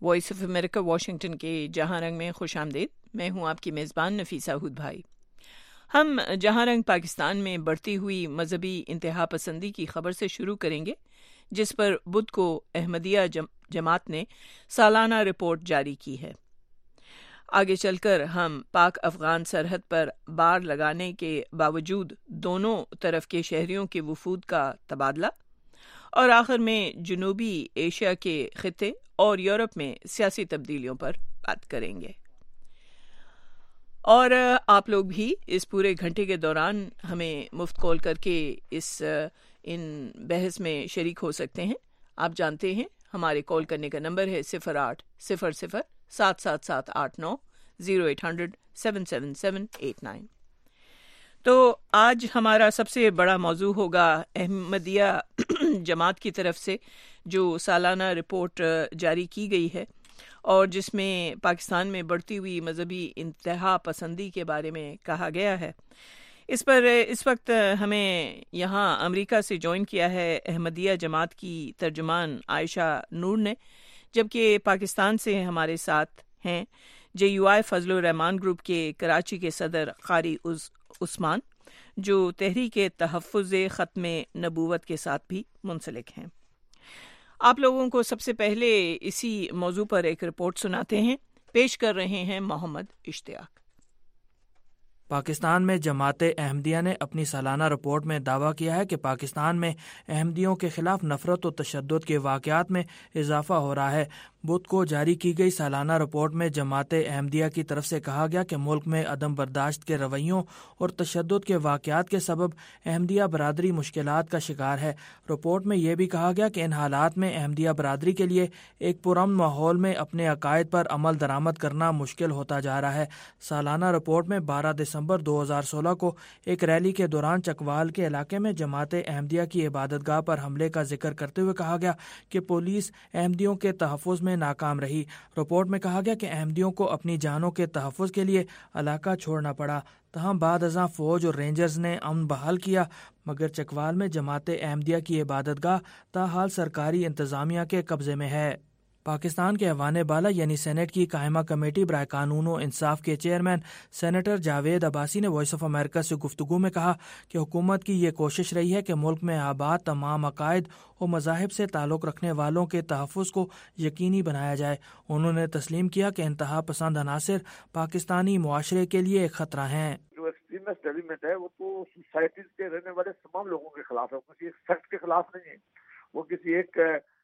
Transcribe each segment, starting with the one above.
Voice of America Washington کے جہاں رنگ میں خوش آمدید. میں ہوں آپ کی میزبان نفیسہ ہود بھائی. ہم جہاں رنگ پاکستان میں بڑھتی ہوئی مذہبی انتہا پسندی کی خبر سے شروع کریں گے، جس پر بدھ کو احمدیہ جماعت نے سالانہ رپورٹ جاری کی ہے. آگے چل کر ہم پاک افغان سرحد پر بار لگانے کے باوجود دونوں طرف کے شہریوں کے وفود کا تبادلہ، اور آخر میں جنوبی ایشیا کے خطے اور یورپ میں سیاسی تبدیلیوں پر بات کریں گے. اور آپ لوگ بھی اس پورے گھنٹے کے دوران ہمیں مفت کال کر کے ان بحث میں شریک ہو سکتے ہیں. آپ جانتے ہیں ہمارے کال کرنے کا نمبر ہے 0800-777-89 0800-777-89. تو آج ہمارا سب سے بڑا موضوع ہوگا احمدیہ جماعت کی طرف سے جو سالانہ رپورٹ جاری کی گئی ہے، اور جس میں پاکستان میں بڑھتی ہوئی مذہبی انتہا پسندی کے بارے میں کہا گیا ہے. اس پر اس وقت ہمیں یہاں امریکہ سے جوائن کیا ہے احمدیہ جماعت کی ترجمان عائشہ نور نے، جبکہ پاکستان سے ہمارے ساتھ ہیں JUI فضل الرحمان گروپ کے کراچی کے صدر قاری عثمان، جو تحریک تحفظ ختم نبوت کے ساتھ بھی منسلک ہیں. آپ لوگوں کو سب سے پہلے اسی موضوع پر ایک رپورٹ سناتے ہیں. پیش کر رہے ہیں محمد اشتیاق. پاکستان میں جماعت احمدیہ نے اپنی سالانہ رپورٹ میں دعویٰ کیا ہے کہ پاکستان میں احمدیوں کے خلاف نفرت و تشدد کے واقعات میں اضافہ ہو رہا ہے. بدھ کو جاری کی گئی سالانہ رپورٹ میں جماعت احمدیہ کی طرف سے کہا گیا کہ ملک میں عدم برداشت کے رویوں اور تشدد کے واقعات کے سبب احمدیہ برادری مشکلات کا شکار ہے. رپورٹ میں یہ بھی کہا گیا کہ ان حالات میں احمدیہ برادری کے لیے ایک پرامن ماحول میں اپنے عقائد پر عمل درآمد کرنا مشکل ہوتا جا رہا ہے. سالانہ رپورٹ میں 12 دسمبر 2016 کو ایک ریلی کے دوران چکوال کے علاقے میں جماعت احمدیہ کی عبادت گاہ پر حملے کا ذکر کرتے ہوئے کہا گیا کہ پولیس احمدیوں کے تحفظ میں ناکام رہی. رپورٹ میں کہا گیا کہ احمدیوں کو اپنی جانوں کے تحفظ کے لیے علاقہ چھوڑنا پڑا. تاہم بعد ازاں فوج اور رینجرز نے امن بحال کیا، مگر چکوال میں جماعت احمدیہ کی عبادت گاہ تاحال سرکاری انتظامیہ کے قبضے میں ہے. پاکستان کے ایوان بالا یعنی سینٹ کی قائمہ کمیٹی برائے قانون و انصاف کے چیئرمین سینیٹر جاوید عباسی نے وائس آف امریکہ سے گفتگو میں کہا کہ حکومت کی یہ کوشش رہی ہے کہ ملک میں آباد تمام عقائد و مذاہب سے تعلق رکھنے والوں کے تحفظ کو یقینی بنایا جائے. انہوں نے تسلیم کیا کہ انتہا پسند عناصر پاکستانی معاشرے کے لیے ایک خطرہ ہیں. جو ایکسٹریمسٹ ایلیمنٹ ہے وہ تو سوسائٹیز کے رہنے والے تمام لوگوں کے خلاف ہے، کسی ایک سیکٹ کے خلاف نہیں ہے، وہ کسی ایک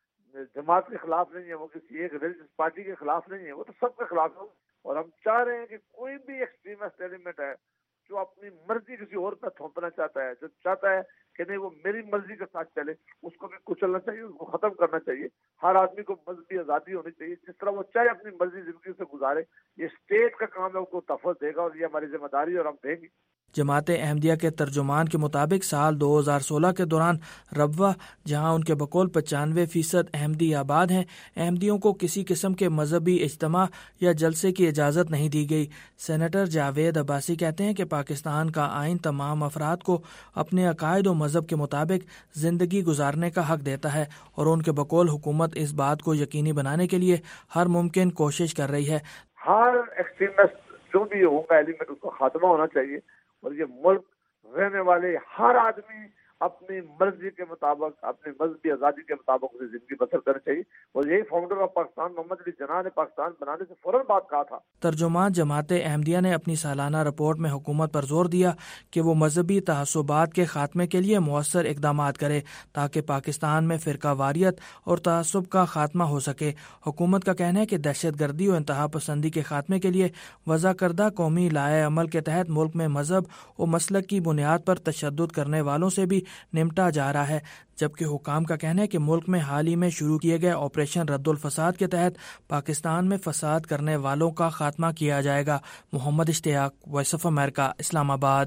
جماعت کے خلاف نہیں ہے، وہ کسی ایک ریلیجس پارٹی کے خلاف نہیں ہے، وہ تو سب کے خلاف ہے. اور ہم چاہ رہے ہیں کہ کوئی بھی ایکسٹریمسٹ ایلیمنٹ ہے جو اپنی مرضی کسی اور پہ تھوپنا چاہتا ہے، جو چاہتا ہے کہ نہیں وہ میری مرضی کے ساتھ چلے، اس کو بھی کچلنا چاہیے، اس کو ختم کرنا چاہیے. ہر آدمی کو مذہبی آزادی ہونی چاہیے، جس طرح وہ چاہے اپنی مرضی زندگی سے گزارے. یہ اسٹیٹ کا کام ہے، اس کو تحفظ دے گا، اور یہ ہماری ذمہ داری ہے اور ہم دیں گے. جماعت احمدیہ کے ترجمان کے مطابق سال 2016 کے دوران ربوہ، جہاں ان کے بقول 95% احمدی آباد ہیں، احمدیوں کو کسی قسم کے مذہبی اجتماع یا جلسے کی اجازت نہیں دی گئی. سینیٹر جاوید عباسی کہتے ہیں کہ پاکستان کا آئین تمام افراد کو اپنے عقائد و مذہب کے مطابق زندگی گزارنے کا حق دیتا ہے، اور ان کے بقول حکومت اس بات کو یقینی بنانے کے لیے ہر ممکن کوشش کر رہی ہے. ہر ایکسٹریمسٹ جو بھی ہوگا ایلیمنٹ، اس کو خاتمہ ہونا چاہیے، اور یہ ملک رہنے والے ہر آدمی اپنی مرضی کے مطابق، اپنی مذہبی آزادی کے مطابق اسے زندگی بسر کرنی چاہیے. اور یہی فاؤنڈر آف پاکستان محمد علی جناح نے پاکستان بنانے سے فوراً بات کہا تھا. ترجمان جماعت احمدیہ نے اپنی سالانہ رپورٹ میں حکومت پر زور دیا کہ وہ مذہبی تعصبات کے خاتمے کے لیے مؤثر اقدامات کرے تاکہ پاکستان میں فرقہ واریت اور تعصب کا خاتمہ ہو سکے. حکومت کا کہنا ہے کہ دہشت گردی و انتہا پسندی کے خاتمے کے لیے وضع کردہ قومی لائحہ عمل کے تحت ملک میں مذہب و مسلک کی بنیاد پر تشدد کرنے والوں سے بھی نمٹا جا رہا ہے، جبکہ حکام کا کہنا ہے کہ ملک میں حال ہی میں شروع کیے گئے آپریشن رد الفساد کے تحت پاکستان میں فساد کرنے والوں کا خاتمہ کیا جائے گا. محمد اشتیاق، وائس آف امریکہ، اسلام آباد.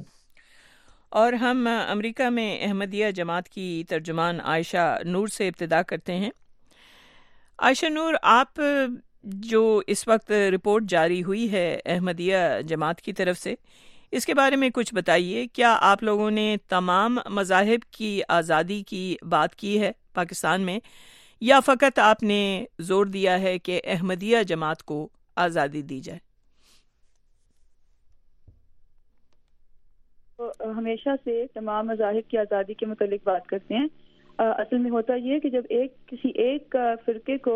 اور ہم امریکہ میں احمدیہ جماعت کی ترجمان عائشہ نور سے ابتدا کرتے ہیں. عائشہ نور، آپ جو اس وقت رپورٹ جاری ہوئی ہے احمدیہ جماعت کی طرف سے، اس کے بارے میں کچھ بتائیے. کیا آپ لوگوں نے تمام مذاہب کی آزادی کی بات کی ہے پاکستان میں، یا فقط آپ نے زور دیا ہے کہ احمدیہ جماعت کو آزادی دی جائے؟ ہمیشہ سے تمام مذاہب کی آزادی کے متعلق بات کرتے ہیں. اصل میں ہوتا یہ ہے کہ جب کسی ایک فرقے کو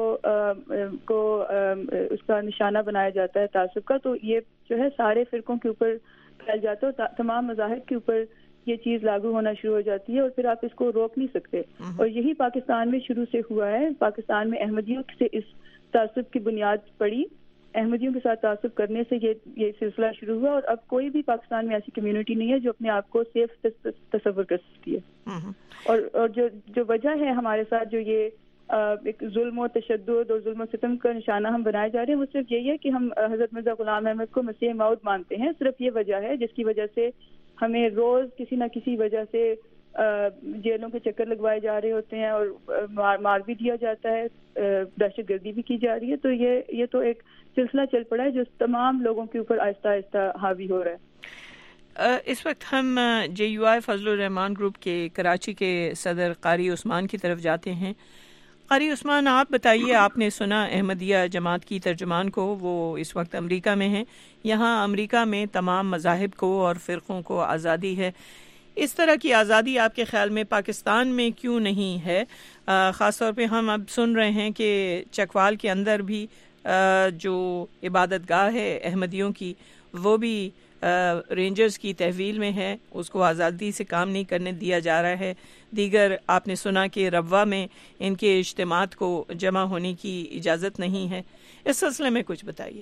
اس کا نشانہ بنایا جاتا ہے تعصب کا، تو یہ جو ہے سارے فرقوں کے اوپر پھیل جاتا ہے، تمام مذاہب کے اوپر یہ چیز لاگو ہونا شروع ہو جاتی ہے اور پھر آپ اس کو روک نہیں سکتے. اور یہی پاکستان میں شروع سے ہوا ہے. پاکستان میں احمدیوں سے اس تعصب کی بنیاد پڑی، احمدیوں کے ساتھ تعصب کرنے سے یہ سلسلہ شروع ہوا، اور اب کوئی بھی پاکستان میں ایسی کمیونٹی نہیں ہے جو اپنے آپ کو سیف تصور کر سکتی ہے. اور جو وجہ ہے ہمارے ساتھ جو یہ ایک ظلم و تشدد اور ظلم و ستم کا نشانہ ہم بنائے جا رہے ہیں، وہ صرف یہی ہے کہ ہم حضرت مرزا غلام احمد کو مسیح موعود مانتے ہیں. صرف یہ وجہ ہے جس کی وجہ سے ہمیں روز کسی نہ کسی وجہ سے جیلوں کے چکر لگوائے جا رہے ہوتے ہیں اور مار بھی دیا جاتا ہے، دہشت گردی بھی کی جا رہی ہے. تو یہ تو ایک سلسلہ چل پڑا ہے جو تمام لوگوں کے اوپر آہستہ آہستہ حاوی ہو رہا ہے. اس وقت ہم JUI فضل الرحمان گروپ کے کراچی کے صدر قاری عثمان کی طرف جاتے ہیں. قاری عثمان، آپ بتائیے، آپ نے سنا احمدیہ جماعت کی ترجمان کو، وہ اس وقت امریکہ میں ہیں. یہاں امریکہ میں تمام مذاہب کو اور فرقوں کو آزادی ہے. اس طرح کی آزادی آپ کے خیال میں پاکستان میں کیوں نہیں ہے؟ خاص طور پہ ہم اب سن رہے ہیں کہ چکوال کے اندر بھی جو عبادت گاہ ہے احمدیوں کی، وہ بھی رینجرز کی تحویل میں ہے، اس کو آزادی سے کام نہیں کرنے دیا جا رہا ہے. دیگر آپ نے سنا کہ روا میں ان کے اجتماعات کو جمع ہونے کی اجازت نہیں ہے. اس سلسلے میں کچھ بتائیے.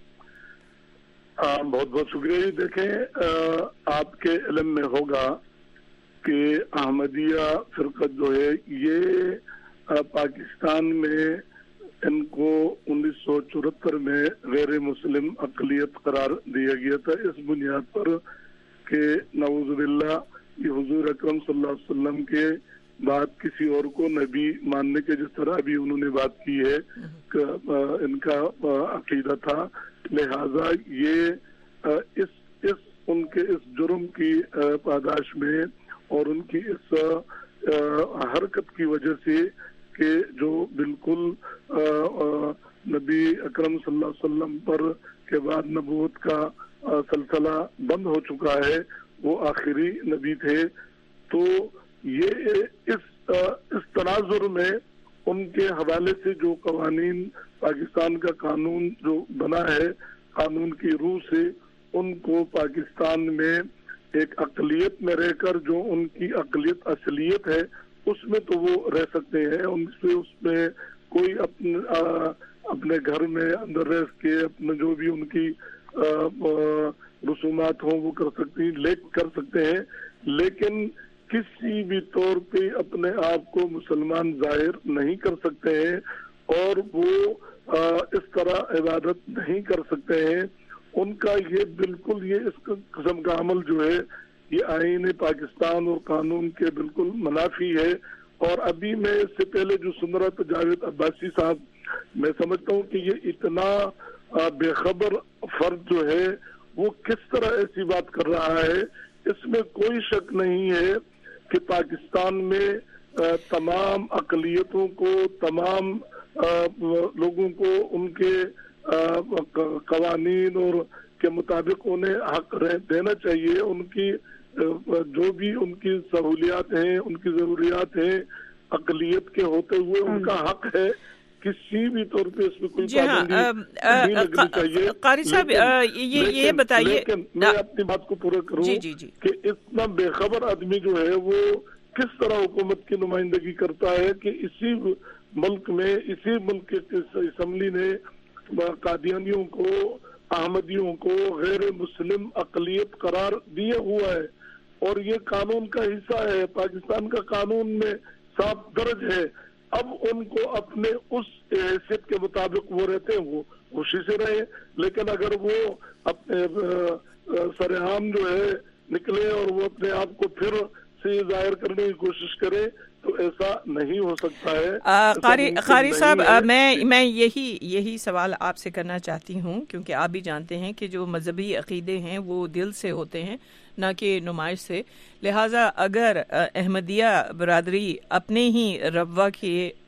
بہت بہت شکریہ. دیکھیں، آپ کے علم میں ہوگا کہ احمدیہ فرقت جو ہے یہ پاکستان میں ان کو 1974 میں غیر مسلم اقلیت قرار دیا گیا تھا، اس بنیاد پر کہ نعوذ باللہ یہ حضور اکرم صلی اللہ علیہ وسلم کے بعد کسی اور کو نبی ماننے کے، جس طرح ابھی انہوں نے بات کی ہے کہ ان کا عقیدہ تھا. لہذا یہ ان کے اس جرم کی پاداش میں اور ان کی اس حرکت کی وجہ سے کہ جو بالکل نبی اکرم صلی اللہ علیہ وسلم پر کے بعد نبوت کا سلسلہ بند ہو چکا ہے، وہ آخری نبی تھے. تو یہ اس تناظر میں ان کے حوالے سے جو قوانین، پاکستان کا قانون جو بنا ہے، قانون کی روح سے ان کو پاکستان میں ایک اقلیت میں رہ کر جو ان کی اقلیت اصلیت ہے اس میں تو وہ رہ سکتے ہیں. اس میں کوئی اپنے گھر میں اندر رہ کے اپنے جو بھی ان کی رسومات ہوں وہ کر سکتے ہیں، لیکن کسی بھی طور پہ اپنے آپ کو مسلمان ظاہر نہیں کر سکتے ہیں اور وہ اس طرح عبادت نہیں کر سکتے ہیں. ان کا یہ بالکل یہ اس قسم کا عمل جو ہے یہ آئین پاکستان اور قانون کے بالکل منافی ہے. اور ابھی میں اس سے پہلے جو سن رہا تھا جاوید عباسی صاحب، میں سمجھتا ہوں کہ یہ اتنا بے خبر فرد جو ہے وہ کس طرح ایسی بات کر رہا ہے. اس میں کوئی شک نہیں ہے کہ پاکستان میں تمام اقلیتوں کو، تمام لوگوں کو ان کے قوانین اور کے مطابق انہیں حق دینا چاہیے. ان کی جو بھی ان کی سہولیات ہیں، ان کی ضروریات ہیں، اقلیت کے ہوتے ہوئے ان کا حق ہے. کسی بھی طور پہ اس میں کوئی پابندی نہیں لگنی چاہیے. قاری صاحب یہ بتائیے، لیکن میں اپنی بات کو پورا کروں کہ اتنا بے خبر آدمی جو ہے وہ کس طرح حکومت کی نمائندگی کرتا ہے کہ اسی ملک کی اسمبلی نے قادیانیوں کو، احمدیوں کو غیر مسلم اقلیت قرار دیا ہوا ہے اور یہ قانون کا حصہ ہے، پاکستان کا قانون میں صاف درج ہے. اب ان کو اپنے اس حیثیت کے مطابق وہ رہتے ہیں، وہ خوشی سے رہے، لیکن اگر وہ اپنے سرعام جو ہے نکلے اور وہ اپنے آپ کو پھر سے ظاہر کرنے کی کوشش کرے تو ایسا نہیں ہو سکتا ہے. قاری صاحب، میں یہی سوال آپ سے کرنا چاہتی ہوں، کیونکہ آپ بھی جانتے ہیں کہ جو مذہبی عقیدے ہیں وہ دل سے ہوتے ہیں نہ کہ نمائش سے. لہٰذا اگر احمدیہ برادری اپنے ہی روا کے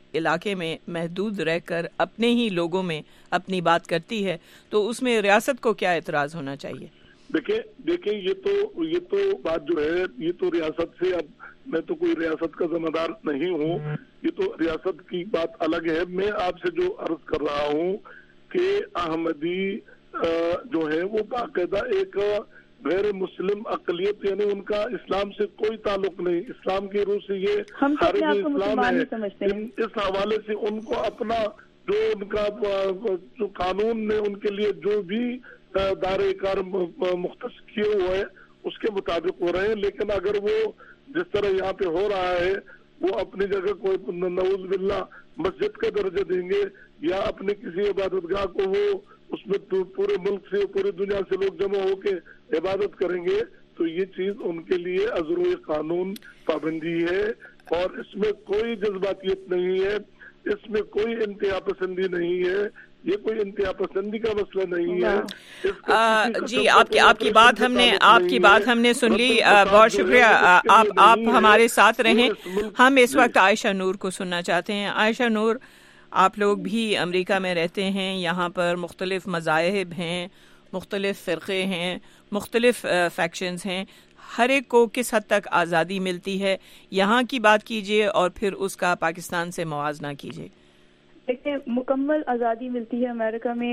علاقے میں محدود رہ کر اپنے ہی لوگوں میں اپنی بات کرتی ہے تو اس میں ریاست کو کیا اعتراض ہونا چاہیے؟ دیکھیں یہ تو بات جو ہے یہ تو ریاست سے، اب میں تو کوئی ریاست کا ذمہ دار نہیں ہوں، یہ تو ریاست کی بات الگ ہے. میں آپ سے جو عرض کر رہا ہوں کہ احمدی جو ہے وہ باقاعدہ ایک غیر مسلم اقلیت، یعنی ان کا اسلام سے کوئی تعلق نہیں، اسلام کی روح سے یہ خارج اسلام ہے. اس حوالے سے ان کو اپنا جو ان کا جو قانون نے ان کے لیے جو بھی دائرہ کار مختص کیے ہوئے ہیں اس کے مطابق ہو رہے ہیں. لیکن اگر وہ جس طرح یہاں پہ ہو رہا ہے وہ اپنی جگہ کوئی نعوذ باللہ مسجد کا درجہ دیں گے یا اپنے کسی عبادت گاہ کو وہ اس میں پورے ملک سے پوری دنیا سے لوگ جمع ہو کے عبادت کریں گے، تو یہ چیز ان کے لیے عذر قانون پابندی ہے. اور اس میں کوئی جذباتیت نہیں ہے، اس میں کوئی انتہا پسندی نہیں ہے، یہ کوئی انتہا پسندی کا مسئلہ نہیں ہے. جی آپ کی بات ہم نے سن لی، بہت شکریہ. آپ ہمارے ساتھ رہیں. ہم اس وقت عائشہ نور کو سننا چاہتے ہیں. عائشہ نور، آپ لوگ بھی امریکہ میں رہتے ہیں، یہاں پر مختلف مذاہب ہیں، مختلف فرقے ہیں، مختلف فیکشنز ہیں، ہر ایک کو کس حد تک آزادی ملتی ہے؟ یہاں کی بات کیجئے اور پھر اس کا پاکستان سے موازنہ کیجئے. دیکھیں، مکمل آزادی ملتی ہے امریکہ میں،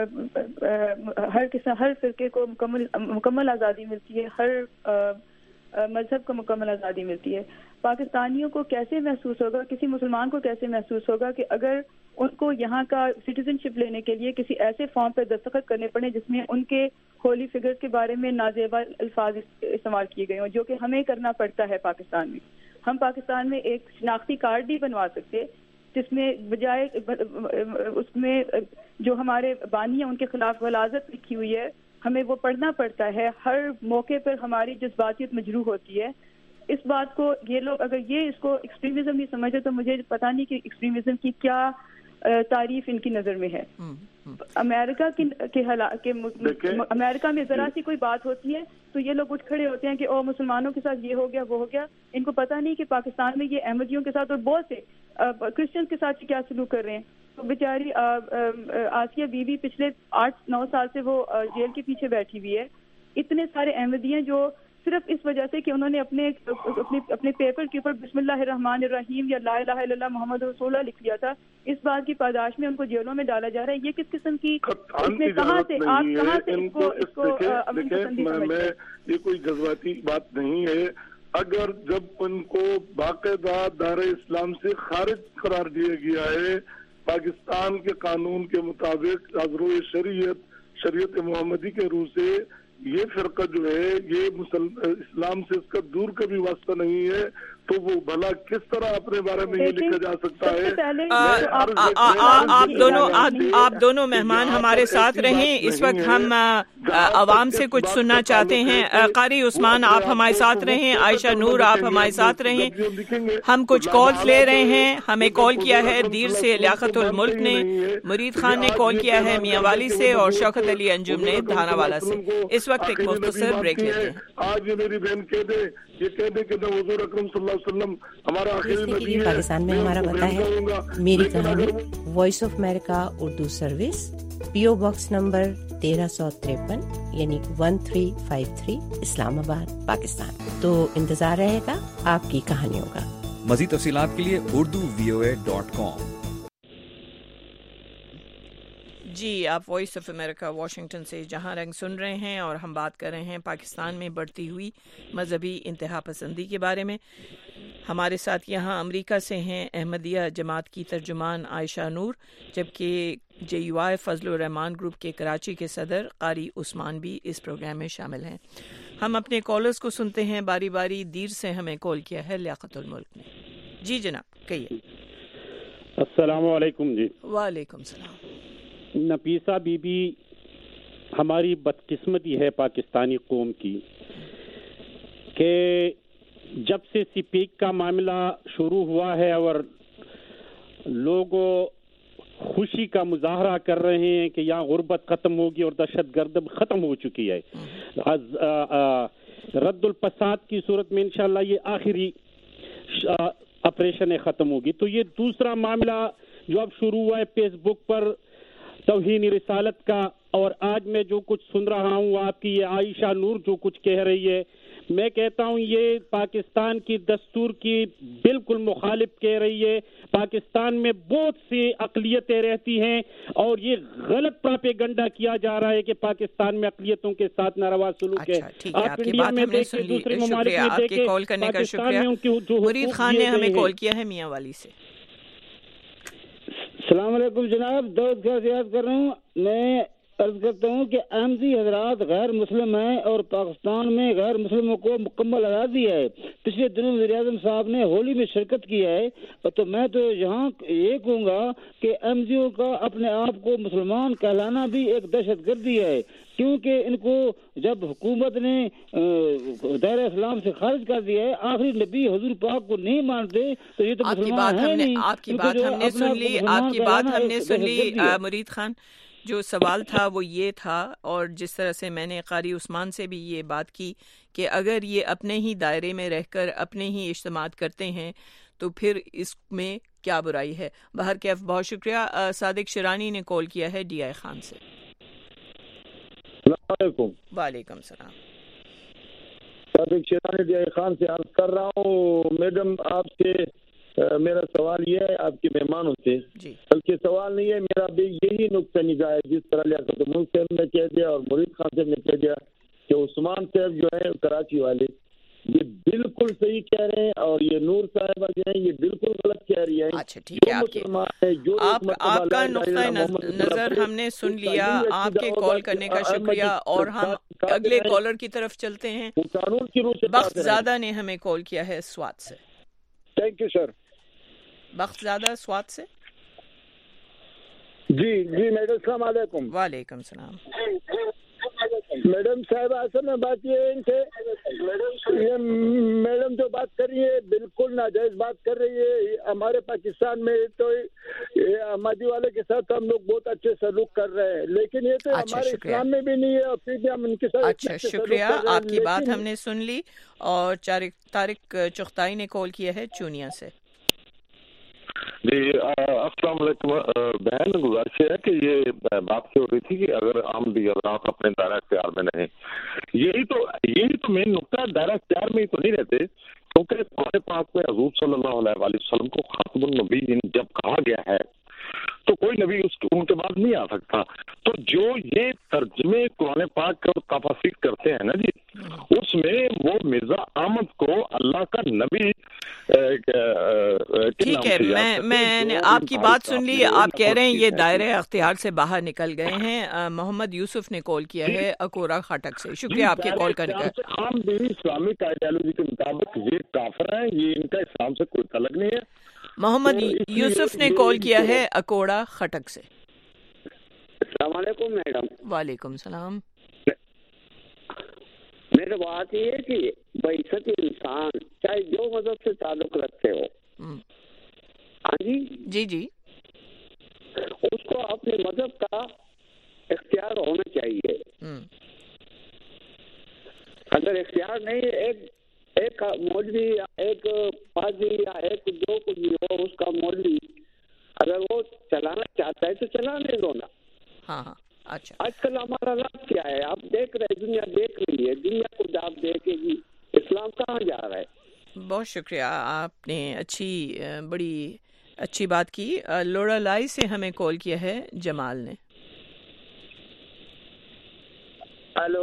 ہر فرقے کو مکمل آزادی ملتی ہے، ہر مذہب کو مکمل آزادی ملتی ہے. پاکستانیوں کو کیسے محسوس ہوگا، کسی مسلمان کو کیسے محسوس ہوگا کہ اگر ان کو یہاں کا سٹیزن شپ لینے کے لیے کسی ایسے فارم پہ دستخط کرنے پڑے جس میں ان کے ہولی فگر کے بارے میں نازیبا الفاظ استعمال کیے گئے ہوں، جو کہ ہمیں کرنا پڑتا ہے پاکستان میں. ہم پاکستان میں ایک شناختی کارڈ نہیں بنوا سکتے جس میں بجائے اس میں جو ہمارے بانی ہیں ان کے خلاف غلاظت لکھی ہوئی ہے، ہمیں وہ پڑھنا پڑتا ہے. ہر موقع پر ہماری جذباتیت مجروح ہوتی ہے. اس بات کو یہ لوگ اگر یہ اس کو ایکسٹریمزم نہیں سمجھتے تو مجھے پتہ نہیں کہ ایکسٹریمزم کی کیا تعریف ان کی نظر میں ہے. امریکہ امریکہ میں ذرا سی کوئی بات ہوتی ہے تو یہ لوگ اٹھ کھڑے ہوتے ہیں کہ او مسلمانوں کے ساتھ یہ ہو گیا وہ ہو گیا. ان کو پتہ نہیں کہ پاکستان میں یہ احمدیوں کے ساتھ اور بہت سے کرسچن کے ساتھ کیا سلوک کر رہے ہیں. تو بیچاری آسیہ بی بی پچھلے 8-9 سال سے وہ جیل کے پیچھے بیٹھی ہوئی ہے. اتنے سارے احمدی ہیں جو صرف اس وجہ سے کہ انہوں نے اپنے پیپر کے اوپر بسم اللہ الرحمن الرحیم یا لا الہ الا اللہ محمد رسول اللہ لکھ لیا تھا، اس بات کی پاداش میں ان کو جیلوں میں ڈالا جا رہا ہے. یہ کس قسم کی کہاں سے یہ کوئی جذباتی بات نہیں ہے. اگر جب ان کو باقاعدہ دائرہ اسلام سے خارج قرار دیا گیا ہے پاکستان کے قانون کے مطابق عذر شریعت محمدی کے روح سے، یہ فرقہ جو ہے یہ اسلام سے اس کا دور کا بھی واسطہ نہیں ہے، تو وہ بھلا کس طرح اپنے بارے میں یہ لکھا جا سکتا ہے؟ آپ دونوں مہمان ہمارے ساتھ رہیں. اس وقت ہم عوام سے کچھ سننا چاہتے ہیں. قاری عثمان آپ ہمارے ساتھ رہیں، عائشہ نور آپ ہمارے ساتھ رہیں. ہم کچھ کالز لے رہے ہیں. ہمیں کال کیا ہے دیر سے لیاقت الملک نے، مرید خان نے کال کیا ہے میاں والی سے، اور شوکت علی انجم نے دھانا والا سے. اس وقت ایک مختصر بریک لیتے ہیں. آج یہ میری بہن کہہ دے، یہ کہہ دے کہ حضور اکرم صلی اللہ علیہ وسلم ہمارا آخری نبی ہے. پاکستان میں ہمارا پتہ ہے میری کہانی، voice of America Urdu service, PO box number 1353 یعنی 1353 اسلام آباد پاکستان. تو انتظار رہے گا آپ کی کہانیوں کا. مزید تفصیلات کے لیے urduvoa.com. جی، آپ وائس آف امریکہ واشنگٹن سے جہاں رنگ سن رہے ہیں، اور ہم بات کر رہے ہیں پاکستان میں بڑھتی ہوئی مذہبی انتہا پسندی کے بارے میں. ہمارے ساتھ یہاں امریکہ سے ہیں احمدیہ جماعت کی ترجمان عائشہ نور، جبکہ JUI فضل الرحمان گروپ کے کراچی کے صدر قاری عثمان بھی اس پروگرام میں شامل ہیں. ہم اپنے کالرز کو سنتے ہیں باری باری. دیر سے ہمیں کال کیا ہے لیاقت الملک نے. جی جناب کہیے. السلام علیکم. جی وعلیکم السلام. نفیسہ بی بی ہماری بدقسمتی ہے پاکستانی قوم کی کہ جب سے سپیک کا معاملہ شروع ہوا ہے اور لوگ خوشی کا مظاہرہ کر رہے ہیں کہ یہاں غربت ختم ہوگی اور دہشت گرد ختم ہو چکی ہے، رد الفساد کی صورت میں انشاءاللہ یہ آپریشنیں ختم ہوگی. تو یہ دوسرا معاملہ جو اب شروع ہوا ہے فیس بک پر توہین رسالت کا, اور آج میں جو کچھ سن رہا ہوں آپ کی یہ عائشہ نور جو کچھ کہہ رہی ہے, میں کہتا ہوں یہ پاکستان کی دستور کی بالکل مخالف کہہ رہی ہے. پاکستان میں بہت سی اقلیتیں رہتی ہیں اور یہ غلط پراپیگنڈا کیا جا رہا ہے کہ پاکستان میں اقلیتوں کے ساتھ ناروا سلوک ہے. آپ انڈیا میں دیکھیں, دوسرے ممالک میں دیکھیں, کال کرنے کا شکریہ. مرید خان نے ہمیں کال کیا ہے میاں والی سے. السلام علیکم جناب, دعوت کا عرض کر رہا ہوں. میں عرض کرتا ہوں کہ احمدی حضرات غیر مسلم ہیں اور پاکستان میں غیر مسلموں کو مکمل آزادی ہے. پچھلے دنوں وزیر اعظم صاحب نے ہولی میں شرکت کی ہے, تو میں تو یہاں یہ کہوں گا کہ احمدیوں کا اپنے آپ کو مسلمان کہلانا بھی ایک دہشت گردی ہے, کیونکہ ان کو جب حکومت نے دائرہ اسلام سے خارج کر دیا ہے, آخری نبی حضور پاک کو نہیں مانتے, تو یہ تو مسلمان ہیں نہیں. آپ کی بات ہم نے سن لی, آپ کی بات ہم نے سن لی. مرید خان, جو سوال تھا وہ یہ تھا, اور جس طرح سے میں نے قاری عثمان سے بھی یہ بات کی کہ اگر یہ اپنے ہی دائرے میں رہ کر اپنے ہی اجتماعات کرتے ہیں تو پھر اس میں کیا برائی ہے. بہرکیف بہت شکریہ. صادق شیرانی نے کال کیا ہے ڈی آئی خان سے. السلام علیکم. وعلیکم السلام. صادق شیرانی ڈی آئی خان سے عرض کر رہا ہوں. میڈم, آپ سے میرا سوال یہ ہے آپ کے مہمانوں سے, بلکہ سوال نہیں ہے, میرا بھی یہی نقطہ نگاہ ہے جس طرح لیاقت ملک صاحب نے کہہ دیا اور مرید خان صاحب نے کہہ دیا کہ عثمان صاحب جو ہیں کراچی والے یہ بالکل صحیح کہہ رہے ہیں, اور یہ نور صاحبہ جو ہیں یہ بالکل غلط کہہ رہی ہیں. اچھا ٹھیک ہے, آپ کا نقطہ نظر ہم نے سن لیا. آپ کے کال کرنے کا شکریہ, اور ہم اگلے کالر کی طرف چلتے ہیں. بخت زادہ نے ہمیں کال کیا ہے سوات سے. Thank you sir. Bakht Zada Swat سے. جی میڈم, السلام علیکم. وعلیکم السلام. میڈم صاحب, اصل میں بات یہ ہے ان سے, میڈم جو بات کر رہی ہے بالکل ناجائز بات کر رہی ہے. ہمارے پاکستان میں تو احمدی والے کے ساتھ ہم لوگ بہت اچھے سلوک کر رہے ہیں, لیکن یہ تو ہمارے اسلام میں بھی نہیں ہے, اور پھر بھی ہم ان کے ساتھ. اچھا شکریہ, آپ کی بات ہم نے سن لی. اور طارق چغتائی نے کال کیا ہے چونیا سے. جی السلام علیکم. بہن, گزارش ہے کہ یہ بات سے ہو رہی تھی کہ اگر احمدی حضرات اپنے دائرہ اختیار میں نہیں, یہی تو مین نقطہ ہے. دائرہ اختیار میں ہی تو نہیں رہتے, کیونکہ قرآن پاک میں حضور صلی اللہ علیہ وآلہ وسلم کو خاتم النبیین جب کہا گیا ہے تو کوئی نبی ان کے بعد نہیں آ سکتا. تو جو یہ ترجمے قرآن پاک کا تفاسیر کرتے ہیں نا جی, اس میں وہ مرزا احمد کو اللہ کا نبی. ٹھیک ہے, میں نے آپ کی بات سن لی. آپ کہہ رہے ہیں یہ دائرہ اختیار سے باہر نکل گئے ہیں. محمد یوسف نے کال کیا ہے اکورا خاٹک سے. شکریہ آپ کے کال کرنے کا. عام بھی اسلامک آئیڈیالوجی کے مطابق یہ کافر ہیں, یہ ان کا اسلام سے کوئی تعلق نہیں ہے. محمد یوسف نے کال کیا ہے اکوڑا خٹک سے. السلام علیکم میڈم. وعلیکم السلام. میرے بات یہ ہے کہ بعثت انسان چاہے جو مذہب سے تعلق رکھتے ہو, ہاں جی, اس کو اپنے مذہب کا اختیار ہونا چاہیے. اگر اختیار نہیں, ایک مولوی یا ایک قاضی یا ایک جو کچھ بھی ہو, اس کا مولوی اگر وہ چلانا چاہتا ہے تو چلانے دو نا. ہاں اچھا. آج کل ہمارا رب کیا ہے, آپ دیکھ رہے, دنیا دیکھ رہی ہے, دنیا کو آپ دیکھے گی اسلام کہاں جا رہا ہے. بہت شکریہ, آپ نے بڑی اچھی بات کی. لوڑا لائی سے ہمیں کال کیا ہے جمال نے. ہلو.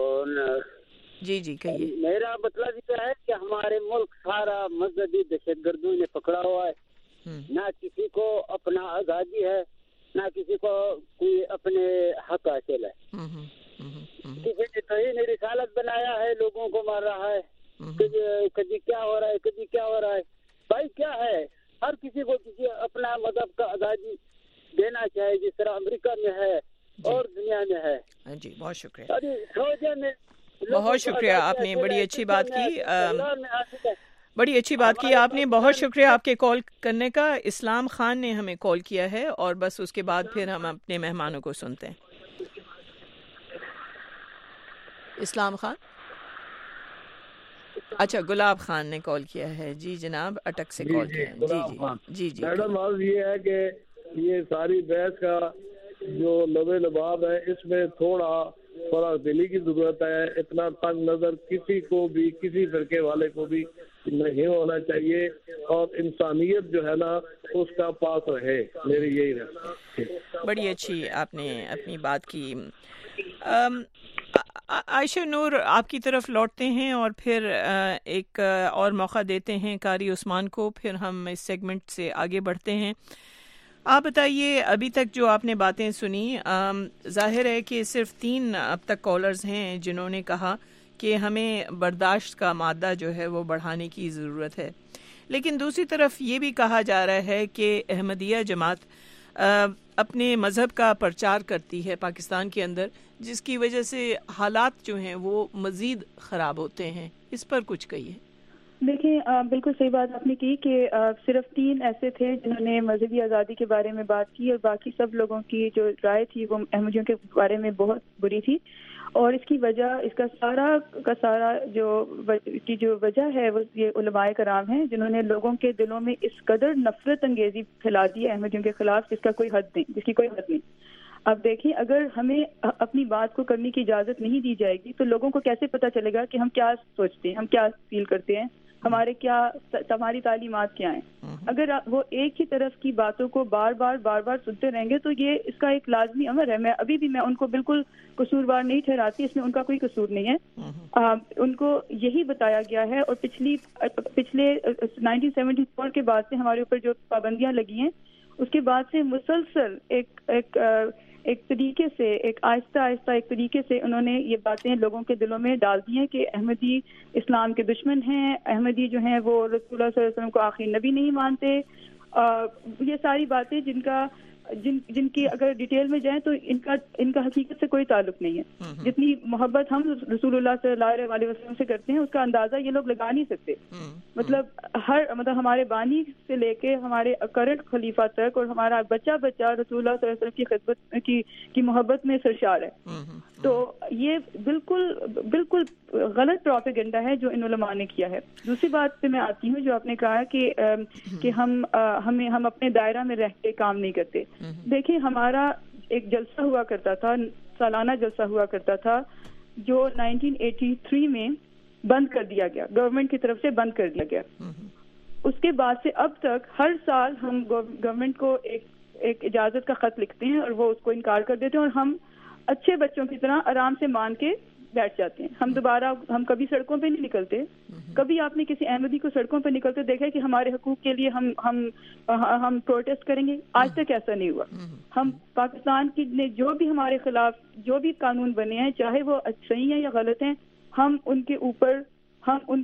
جی کہیے. میرا مطلب یہ ہے کہ ہمارے ملک سارا مذہبی دہشت گردوں نے پکڑا ہوا ہے. نہ کسی کو اپنا آزادی ہے, نہ کسی کو کوئی اپنے حق حاصل ہے. کسی نے توہین رسالت بنایا ہے, لوگوں کو مار رہا ہے. کبھی کیا ہو رہا ہے, کبھی کیا ہو رہا ہے. بھائی کیا ہے, ہر کسی کو کسی اپنا مذہب کا آزادی دینا چاہیے, جس طرح امریکہ میں ہے اور دنیا میں ہے. جی بہت شکریہ. بہت شکریہ, آپ نے بڑی اچھی بات کی. بڑی اچھی بات کی آپ نے. بہت شکریہ آپ کے کال کرنے کا. اسلام خان نے ہمیں کال کیا ہے, اور بس اس کے بعد پھر ہم اپنے مہمانوں کو سنتے ہیں. اسلام خان. اچھا گلاب خان نے کال کیا ہے. جی جناب اٹک سے کال کیا ہے. جی جی میڈم عرض یہ ہے کہ یہ ساری بحث کا جو لبے لباب ہے اس میں تھوڑا دلی کی ضرورت ہے. اتنا تنگ نظر کسی کو بھی کسی فرقے والے کو بھی نہیں ہونا چاہیے اور انسانیت جو ہے نا اس کا پاس رہے. میری یہی رہا. بڑی اچھی آپ نے اپنی بات کی. عائشہ نور آپ کی طرف لوٹتے ہیں اور پھر ایک اور موقع دیتے ہیں قاری عثمان کو, پھر ہم اس سیگمنٹ سے آگے بڑھتے ہیں. آپ بتائیے ابھی تک جو آپ نے باتیں سنی, ظاہر ہے کہ صرف 3 اب تک کالرز ہیں جنہوں نے کہا کہ ہمیں برداشت کا مادہ جو ہے وہ بڑھانے کی ضرورت ہے, لیکن دوسری طرف یہ بھی کہا جا رہا ہے کہ احمدیہ جماعت اپنے مذہب کا پرچار کرتی ہے پاکستان کے اندر, جس کی وجہ سے حالات جو ہیں وہ مزید خراب ہوتے ہیں. اس پر کچھ کہیے. دیکھیں بالکل صحیح بات آپ نے کی کہ صرف 3 ایسے تھے جنہوں نے مذہبی آزادی کے بارے میں بات کی اور باقی سب لوگوں کی جو رائے تھی وہ احمدیوں کے بارے میں بہت بری تھی. اور اس کی وجہ اس کا سارا جو وجہ ہے وہ یہ علماء کرام ہیں جنہوں نے لوگوں کے دلوں میں اس قدر نفرت انگیزی پھیلا دی ہے احمدیوں کے خلاف جس کی کوئی حد نہیں. اب دیکھیں اگر ہمیں اپنی بات کو کرنے کی اجازت نہیں دی جائے گی تو لوگوں کو کیسے پتہ چلے گا کہ ہم کیا سوچتے ہیں, ہم کیا فیل کرتے ہیں, ہماری تعلیمات کیا ہیں. اگر وہ ایک ہی طرف کی باتوں کو بار بار سنتے رہیں گے تو یہ اس کا ایک لازمی امر ہے. ابھی بھی میں ان کو بالکل قصوروار نہیں ٹھہراتی, اس میں ان کا کوئی قصور نہیں ہے. ان کو یہی بتایا گیا ہے اور پچھلے 1974 کے بعد سے ہمارے اوپر جو پابندیاں لگی ہیں اس کے بعد سے مسلسل ایک طریقے سے ایک آہستہ ایک طریقے سے انہوں نے یہ باتیں لوگوں کے دلوں میں ڈال دی ہیں کہ احمدی اسلام کے دشمن ہیں, احمدی جو ہیں وہ رسول اللہ صلی اللہ علیہ وسلم کو آخری نبی نہیں مانتے. یہ ساری باتیں جن کی اگر ڈیٹیل میں جائیں تو ان کا حقیقت سے کوئی تعلق نہیں ہے. جتنی محبت ہم رسول اللہ صلی اللہ علیہ وسلم سے کرتے ہیں اس کا اندازہ یہ لوگ لگا نہیں سکتے. مطلب ہمارے بانی سے لے کے ہمارے کرنٹ خلیفہ تک اور ہمارا بچہ رسول اللہ صلی اللہ علیہ وسلم کی خدمت کی محبت میں سرشار ہے. تو یہ بالکل غلط پروپیگنڈا ہے جو ان علماء نے کیا ہے. دوسری بات پہ میں آتی ہوں جو آپ نے کہا کہ ہم اپنے دائرہ میں رہ کے کام نہیں کرتے. دیکھیں ہمارا ایک جلسہ ہوا کرتا تھا, سالانہ جلسہ ہوا کرتا تھا جو 1983 میں بند کر دیا گیا, گورنمنٹ کی طرف سے بند کر دیا گیا. اس کے بعد سے اب تک ہر سال ہم گورنمنٹ کو ایک اجازت کا خط لکھتے ہیں اور وہ اس کو انکار کر دیتے ہیں اور ہم اچھے بچوں کی طرح آرام سے مان کے بیٹھ جاتے ہیں. ہم کبھی سڑکوں پہ نہیں نکلتے. کبھی آپ نے کسی احمدی کو سڑکوں پہ نکلتے دیکھا کہ ہمارے حقوق کے لیے ہم پروٹیسٹ کریں گے؟ آج تک ایسا نہیں ہوا. ہم پاکستان کی نے جو بھی ہمارے خلاف جو بھی قانون بنے ہیں چاہے وہ صحیح ہیں یا غلط ہیں, ہم ان کے اوپر ان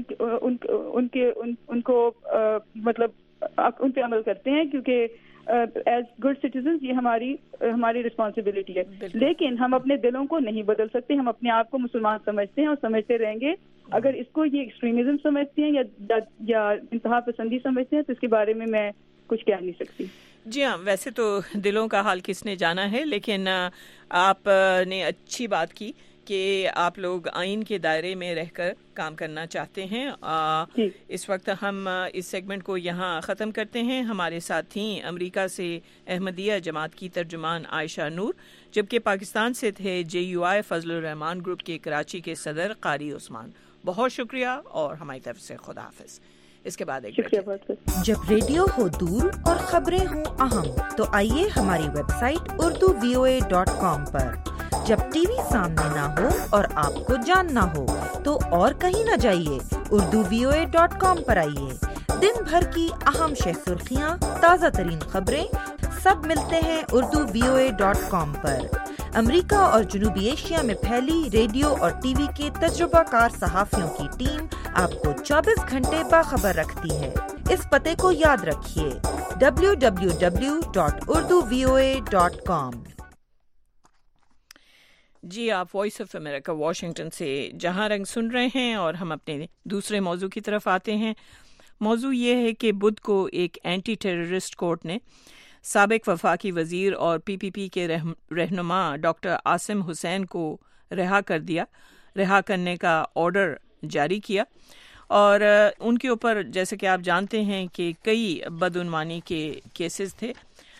کو مطلب ان پہ عمل کرتے ہیں کیونکہ ایز گڈ سٹیزنز یہ ہماری رسپانسبلٹی ہے. لیکن ہم اپنے دلوں کو نہیں بدل سکتے. ہم اپنے آپ کو مسلمان سمجھتے ہیں اور سمجھتے رہیں گے. اگر اس کو یہ ایکسٹریمزم سمجھتے ہیں یا انتہا پسندی سمجھتے ہیں تو اس کے بارے میں کچھ کہہ نہیں سکتی. جی ہاں, ویسے تو دلوں کا حال کس نے جانا ہے, لیکن آپ نے اچھی بات کی کہ آپ لوگ آئین کے دائرے میں رہ کر کام کرنا چاہتے ہیں. اس وقت ہم اس سیگمنٹ کو یہاں ختم کرتے ہیں. ہمارے ساتھ تھیں امریکہ سے احمدیہ جماعت کی ترجمان عائشہ نور, جبکہ پاکستان سے تھے JUI فضل الرحمان گروپ کے کراچی کے صدر قاری عثمان. بہت شکریہ اور ہماری طرف سے خدا حافظ. اس کے بعد جب ریڈیو ہو دور اور خبریں ہوں اہم تو آئیے ہماری ویب سائٹ urduvoa.com پر. جب ٹی وی سامنے نہ ہو اور آپ کو جاننا ہو تو اور کہیں نہ جائیے, urduvoa.com پر آئیے. دن بھر کی اہم سرخیاں, تازہ ترین خبریں سب ملتے ہیں urduvoa.com پر. امریکہ اور جنوبی ایشیا میں پھیلی ریڈیو اور ٹی وی کے تجربہ کار صحافیوں کی ٹیم آپ کو 24 گھنٹے باخبر رکھتی ہے. اس پتے کو یاد رکھیے www.urduvoa.com. جی آپ وائس آف امریکہ واشنگٹن سے جہاں رنگ سن رہے ہیں اور ہم اپنے دوسرے موضوع کی طرف آتے ہیں. موضوع یہ ہے کہ بدھ کو ایک اینٹی ٹیررسٹ کورٹ نے سابق وفاقی وزیر اور PPP کے رہنما ڈاکٹر عاصم حسین کو رہا کر دیا. رہا کرنے کا آرڈر جاری کیا اور ان کے اوپر جیسے کہ آپ جانتے ہیں کہ کئی بدعنوانی کے کیسز تھے.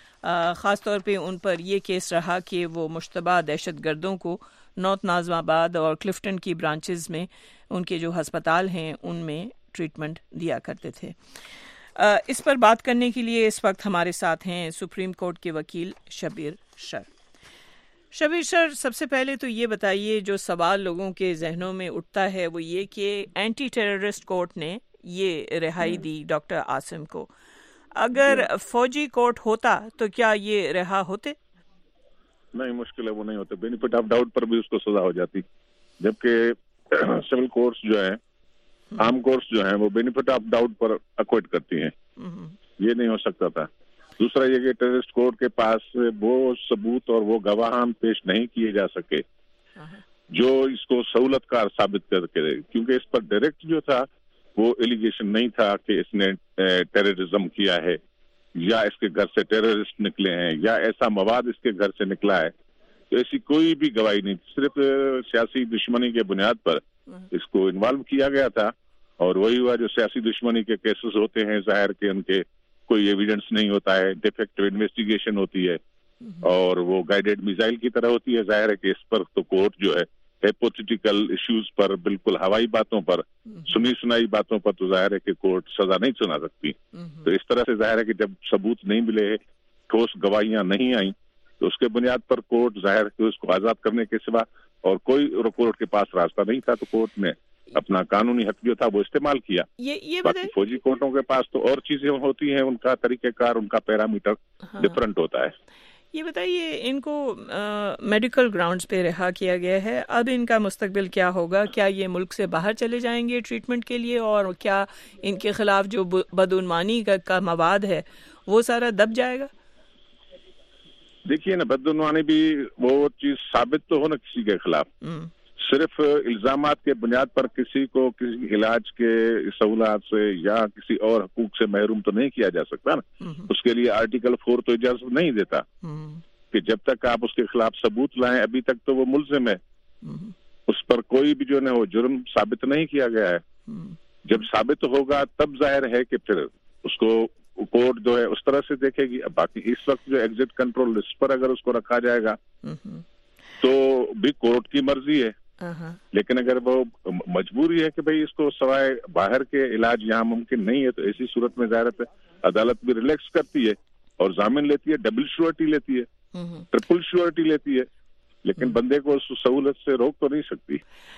خاص طور پہ ان پر یہ کیس رہا کہ وہ مشتبہ دہشت گردوں کو نارتھ ناظم آباد اور کلفٹن کی برانچز میں ان کے جو ہسپتال ہیں ان میں ٹریٹمنٹ دیا کرتے تھے. اس پر بات کرنے کے لیے اس وقت ہمارے ساتھ ہیں سپریم کورٹ کے وکیل شبیر سر. شبیر سر، سب سے پہلے تو یہ بتائیے، جو سوال لوگوں کے ذہنوں میں اٹھتا ہے وہ یہ کہ اینٹی ٹیررسٹ کورٹ نے یہ رہائی دی ڈاکٹر عاصم کو. اگر فوجی کورٹ ہوتا تو کیا یہ رہا ہوتے؟ نہیں، مشکل ہے، وہ نہیں ہوتے. بینیفٹ آف ڈاؤٹ پر بھی اس کو سزا ہو جاتی، جبکہ سول کورٹس جو ہیں، عام کورٹس جو ہیں، وہ بینیفٹ آف ڈاؤٹ پر اکوئٹ کرتی ہیں. یہ نہیں ہو سکتا تھا. دوسرا یہ کہ ٹیررسٹ کورٹ کے پاس وہ ثبوت اور وہ گواہان پیش نہیں کیے جا سکے جو اس کو سہولت کار ثابت کر کے، کیونکہ اس پر ڈائریکٹ جو تھا وہ ایلیگیشن نہیں تھا کہ اس نے ٹیررزم کیا ہے یا اس کے گھر سے ٹیررسٹ نکلے ہیں یا ایسا مواد اس کے گھر سے نکلا ہے. تو ایسی کوئی بھی گواہی نہیں، صرف سیاسی دشمنی کے بنیاد پر اس کو انوالو کیا گیا تھا. اور وہی ہوا جو سیاسی دشمنی کے کیسز ہوتے ہیں، ظاہر کہ ان کے کوئی ایویڈنس نہیں ہوتا ہے، ڈیفیکٹو انویسٹیگیشن ہوتی ہے اور وہ گائیڈڈ میزائل کی طرح ہوتی ہے. ظاہر ہے کہ اس پر تو کورٹ جو ہے ہیپوتھیٹیکل ایشوز پر، بالکل ہوائی باتوں پر، سنی سنائی باتوں پر تو ظاہر ہے کہ کورٹ سزا نہیں سنا سکتی. تو اس طرح سے ظاہر ہے کہ جب ثبوت نہیں ملے، ٹھوس گواہیاں نہیں آئیں، تو اس کے بنیاد پر کورٹ ظاہر کہ اس کو آزاد کرنے کے سوا اور کوئی کورٹ کے پاس راستہ نہیں تھا. تو کورٹ نے اپنا قانونی حق جو تھا وہ استعمال کیا. باقی فوجی کورٹوں کے پاس تو اور چیزیں ہوتی ہیں، ان کا طریقہ کار، ان کا پیرامیٹر ڈفرنٹ ہوتا ہے. یہ بتائیے، ان کو میڈیکل گراؤنڈز پہ رہا کیا گیا ہے، اب ان کا مستقبل کیا ہوگا؟ کیا یہ ملک سے باہر چلے جائیں گے ٹریٹمنٹ کے لیے، اور کیا ان کے خلاف جو بدعنوانی کا مواد ہے وہ سارا دب جائے گا؟ دیکھیے نا، بدعنوانی بھی وہ چیز ثابت تو ہو نا کسی کے خلاف، صرف الزامات کے بنیاد پر کسی کو کسی علاج کے سہولات سے یا کسی اور حقوق سے محروم تو نہیں کیا جا سکتا نا. اس کے لیے آرٹیکل 4 تو اجازت نہیں دیتا کہ جب تک آپ اس کے خلاف ثبوت لائیں، ابھی تک تو وہ ملزم ہے، اس پر کوئی بھی جو ہے وہ جرم ثابت نہیں کیا گیا ہے. جب ثابت ہوگا تب ظاہر ہے کہ پھر اس کو کورٹ جو ہے اس طرح سے دیکھے گی. باقی اس وقت جو ایگزٹ کنٹرول لسٹ پر اگر اس کو رکھا جائے گا تو بھی کورٹ کی مرضی ہے. لیکن اگر وہ مجبوری ہے کہ بھئی اس کو سوائے باہر کے علاج یہاں ممکن نہیں ہے، تو ایسی صورت میں ظاہر ہے عدالت بھی ریلیکس کرتی ہے اور ضامن لیتی ہے، ڈبل شیورٹی لیتی ہے، ٹرپل شیورٹی لیتی ہے، لیکن بندے کو اس سہولت سے روک تو نہیں سکتی.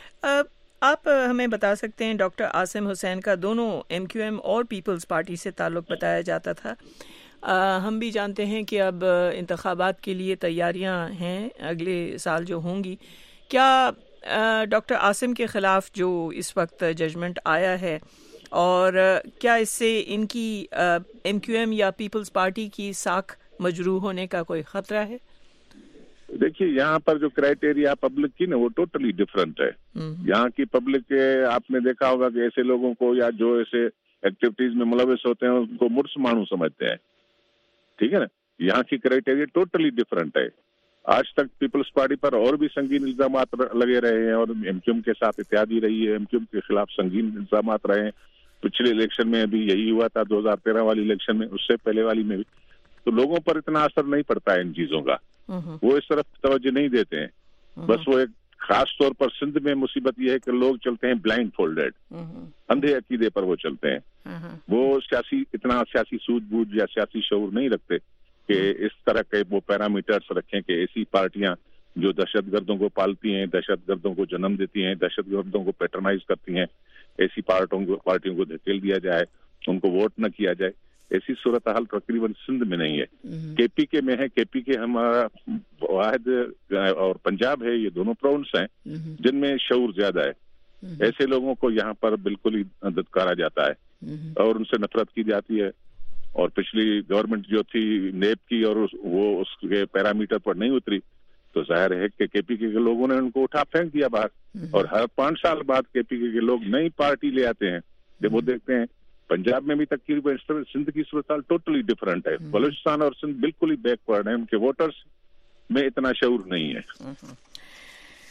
آپ ہمیں بتا سکتے ہیں، ڈاکٹر عاصم حسین کا دونوں ایم کیو ایم اور پیپلز پارٹی سے تعلق بتایا جاتا تھا. ہم بھی جانتے ہیں کہ اب انتخابات کے لیے تیاریاں ہیں اگلے سال جو ہوں گی. کیا ڈاکٹر عاصم کے خلاف جو اس وقت ججمنٹ آیا ہے، اور کیا اس سے ان کی ایم کیو ایم یا پیپلز پارٹی کی ساکھ مجروح ہونے کا کوئی خطرہ ہے؟ دیکھیے، یہاں پر جو کرائٹیریا پبلک کی نا وہ ٹوٹلی ڈفرنٹ ہے. یہاں کی پبلک آپ نے دیکھا ہوگا کہ ایسے لوگوں کو یا جو ایسے ایکٹیویٹیز میں ملوث ہوتے ہیں ان کو مرس مانو سمجھتے ہیں. ٹھیک ہے نا، یہاں کی کرائٹیریا ٹوٹلی ڈفرنٹ ہے. آج تک پیپلز پارٹی پر اور بھی سنگین الزامات لگے رہے ہیں اور ایم کیو ایم کے ساتھ اتحادی رہی ہے. ایم کیو ایم کے خلاف سنگین الزامات رہے ہیں. پچھلے الیکشن میں بھی یہی ہوا تھا، 2013 والی الیکشن میں، اس سے پہلے والی میں بھی. تو لوگوں پر اتنا اثر نہیں پڑتا ہے ان چیزوں کا، وہ اس طرف توجہ نہیں دیتے ہیں. بس وہ ایک خاص طور پر سندھ میں مصیبت یہ ہے کہ لوگ چلتے ہیں بلائنڈ فولڈیڈ، اندھے عقیدے پر وہ چلتے ہیں. وہ اتنا سیاسی سوجھ بوجھ یا سیاسی شعور نہیں رکھتے کہ اس طرح کے وہ پیرامیٹرز رکھیں کہ ایسی پارٹیاں جو دہشت گردوں کو پالتی ہیں، دہشت گردوں کو جنم دیتی ہیں، دہشت گردوں کو پیٹرنائز کرتی ہیں، ایسی پارٹیوں کو دھکیل دیا جائے، ان کو ووٹ نہ کیا جائے. ایسی صورتحال تقریباً سندھ میں نہیں ہے. کے پی کے میں ہے. کے پی کے ہمارا واحد اور پنجاب ہے، یہ دونوں پروونس ہیں جن میں شعور زیادہ ہے. ایسے لوگوں کو یہاں پر بالکل ہی دھتکارا جاتا ہے اور ان سے نفرت کی جاتی ہے. اور پچھلی گورنمنٹ جو تھی نیب کی اور وہ اس کے پیرامیٹر پر نہیں اتری، تو ظاہر ہے کہ کے پی کے لوگوں نے ان کو اٹھا پھینک دیا باہر. اور ہر 5 سال بعد کے پی کے لوگ نئی پارٹی لے آتے ہیں. جب وہ دیکھتے ہیں پنجاب میں بھی تقریباً سندھ کی صورتحال ٹوٹلی ڈفرنٹ ہے. بلوچستان اور سندھ بالکل ہی بیک ورڈ ہیں، ان کے ووٹرز میں اتنا شعور نہیں ہے.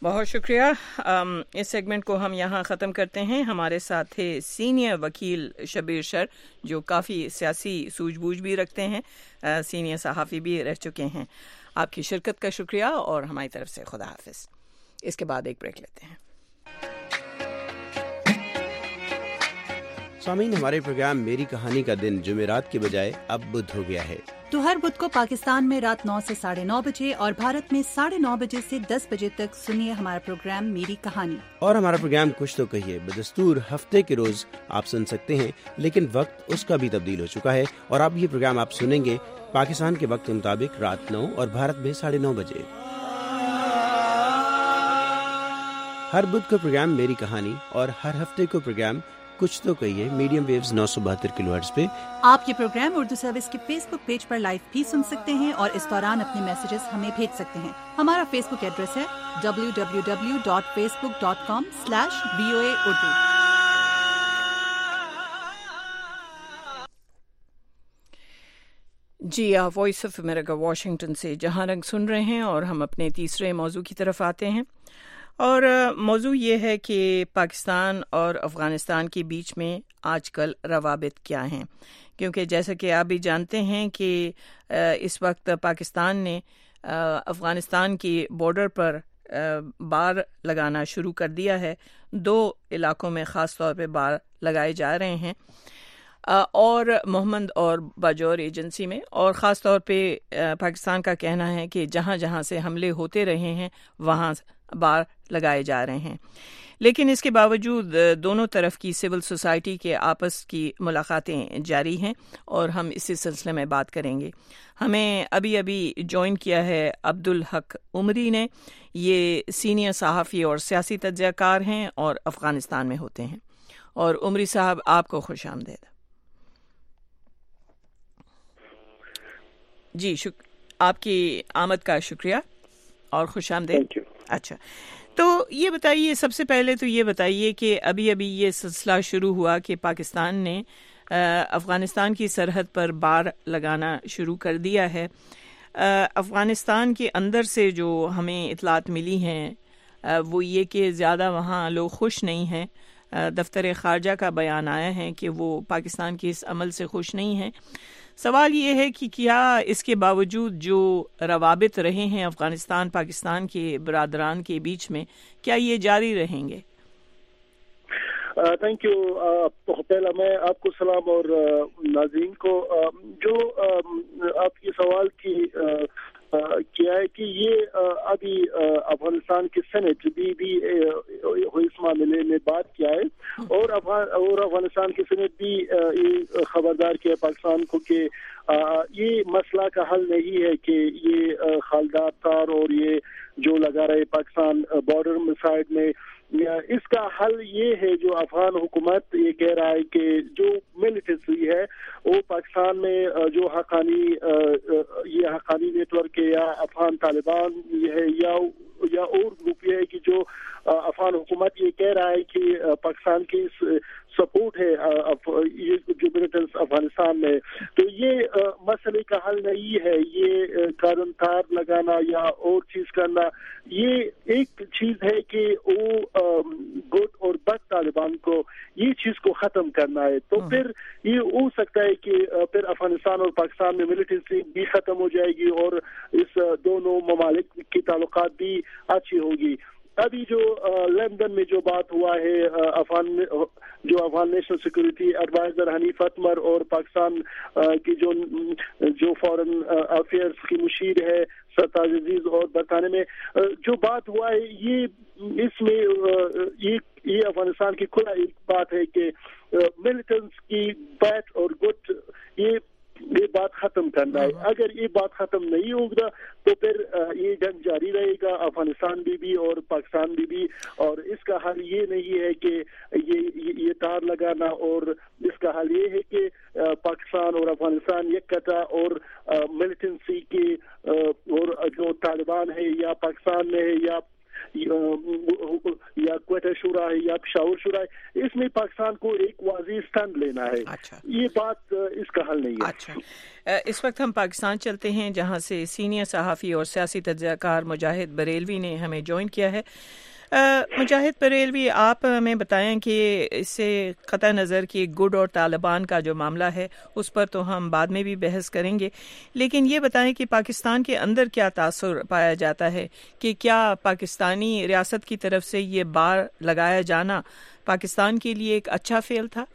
بہت شکریہ. اس سیگمنٹ کو ہم یہاں ختم کرتے ہیں. ہمارے ساتھ تھے سینئر وکیل شبیر شر جو کافی سیاسی سوجھ بوجھ بھی رکھتے ہیں, سینئر صحافی بھی رہ چکے ہیں. آپ کی شرکت کا شکریہ اور ہماری طرف سے خدا حافظ. اس کے بعد ایک بریک لیتے ہیں. سامعین, ہمارے پروگرام میری کہانی کا دن جمعرات کے بجائے اب بدھ ہو گیا ہے. تو ہر بدھ کو پاکستان میں رات 9 سے 9:30 بجے اور بھارت میں 9:30 بجے سے 10 بجے تک سنیے ہمارا پروگرام میری کہانی. اور ہمارا پروگرام کچھ تو کہیے بدستور ہفتے کے روز آپ سن سکتے ہیں, لیکن وقت اس کا بھی تبدیل ہو چکا ہے اور اب یہ پروگرام آپ سنیں گے پاکستان کے وقت کے مطابق رات 9 اور بھارت میں 9:30 بجے. ہر بدھ کو پروگرام میری کہانی اور ہر ہفتے کو پروگرام کچھ تو کہیے میڈیم ویوز 972 کلو ہرٹز پہ. آپ یہ پروگرام اردو سروس کے فیس بک پیج پر لائیو بھی سن سکتے ہیں اور اس دوران اپنے میسیجز ہمیں بھیج سکتے ہیں. ہمارا فیس بک ایڈریس ہے www.facebook.com/VOA Urdu. جی, آپ وائس آف امریکہ واشنگٹن سے جہاں رنگ سن رہے ہیں اور ہم اپنے تیسرے موضوع کی طرف آتے ہیں. اور موضوع یہ ہے کہ پاکستان اور افغانستان کے بیچ میں آج کل روابط کیا ہیں, کیونکہ جیسا کہ آپ بھی جانتے ہیں کہ اس وقت پاکستان نے افغانستان کی بارڈر پر بار لگانا شروع کر دیا ہے. 2 علاقوں میں خاص طور پہ بار لگائے جا رہے ہیں, اور محمد اور باجوڑ ایجنسی میں, اور خاص طور پہ پاکستان کا کہنا ہے کہ جہاں جہاں سے حملے ہوتے رہے ہیں وہاں بار لگائے جا رہے ہیں. لیکن اس کے باوجود دونوں طرف کی سول سوسائٹی کے آپس کی ملاقاتیں جاری ہیں اور ہم اسی سلسلے میں بات کریں گے. ہمیں ابھی جوائن کیا ہے عبدالحق عمری نے. یہ سینئر صحافی اور سیاسی تجزیہ کار ہیں اور افغانستان میں ہوتے ہیں. اور عمری صاحب, آپ کو خوش آمدید. جی, آپ کی آمد کا شکریہ اور خوش آمدید. اچھا, تو یہ بتائیے, سب سے پہلے تو یہ بتائیے کہ ابھی یہ سلسلہ شروع ہوا کہ پاکستان نے افغانستان کی سرحد پر بار لگانا شروع کر دیا ہے. افغانستان کے اندر سے جو ہمیں اطلاعات ملی ہیں وہ یہ کہ زیادہ وہاں لوگ خوش نہیں ہیں. دفتر خارجہ کا بیان آیا ہے کہ وہ پاکستان کے اس عمل سے خوش نہیں ہیں. سوال یہ ہے کہ کیا اس کے باوجود جو روابط رہے ہیں افغانستان پاکستان کے برادران کے بیچ میں, کیا یہ جاری رہیں گے؟ Thank you. پہلا میں آپ کو سلام اور ناظرین کو. جو آپ کے سوال کی کیا ہے کہ یہ ابھی افغانستان کی سینٹ بھی اس معاملے میں بات کیا ہے, اور افغانستان کی سینٹ بھی یہ خبردار کیا پاکستان کو کہ یہ مسئلہ کا حل نہیں ہے کہ یہ خالدار تار اور یہ جو لگا رہے پاکستان بارڈر سائڈ میں, اس کا حل یہ ہے جو افغان حکومت یہ کہہ رہا ہے کہ جو ملیٹنسی ہے وہ پاکستان میں جو یہ حقانی نیٹ ورک ہے یا افغان طالبان ہے یا اور گروپ یہ ہے کہ جو افغان حکومت یہ کہہ رہا ہے کہ پاکستان کی سپورٹ ہے جو ملیٹنس افغانستان میں, تو یہ مسئلے کا حل نہیں ہے. یہ کارن تار لگانا یا اور چیز کرنا, یہ ایک چیز ہے کہ وہ گڈ اور بد طالبان کو یہ چیز کو ختم کرنا ہے. تو پھر یہ ہو سکتا ہے کہ پھر افغانستان اور پاکستان میں ملیٹنسی بھی ختم ہو جائے گی اور اس دونوں ممالک کی تعلقات بھی اچھی ہوگی. ابھی جو لندن میں جو بات ہوا ہے Afghan national security adviser Hanif Atmar اور پاکستان کی جو فارن افیئرز کی مشیر ہے سرتاج عزیز اور برطانیہ میں جو بات ہوا ہے, یہ اس میں یہ افغانستان کی کھلا ایک بات ہے کہ ملیٹنٹس کی بیٹ اور گٹ یہ بات ختم کرنا ہے. اگر یہ بات ختم نہیں ہوگا تو پھر یہ جنگ جاری رہے گا افغانستان بھی اور پاکستان بھی, اور اس کا حل یہ نہیں ہے کہ یہ تار لگانا, اور اس کا حل یہ ہے کہ پاکستان اور افغانستان یکجا اور ملیٹنسی کے اور جو طالبان ہے یا پاکستان میں ہے یا کوئٹہ شورا ہے یا پشاور شورا ہے, اس میں پاکستان کو ایک واضح سٹینڈ لینا ہے. یہ بات اس کا حل نہیں ہے. इस वक्त हम पाकिस्तान चलते हैं, जहां से सीनियर सहाफ़ी और सियासी तज्ज़ियाकार मुजाहिद बरेलवी ने हमें ज्वाइन किया है। मुजाहिद बरेलवी, आप हमें बताएं कि इससे क़तई नज़र कि गुड और तालिबान का जो मामला है उस पर तो हम बाद में भी बहस करेंगे, लेकिन ये बताएं कि पाकिस्तान के अंदर क्या तासुर पाया जाता है कि क्या पाकिस्तानी रियासत की तरफ से ये बार लगाया जाना पाकिस्तान के लिए एक अच्छा फेल था?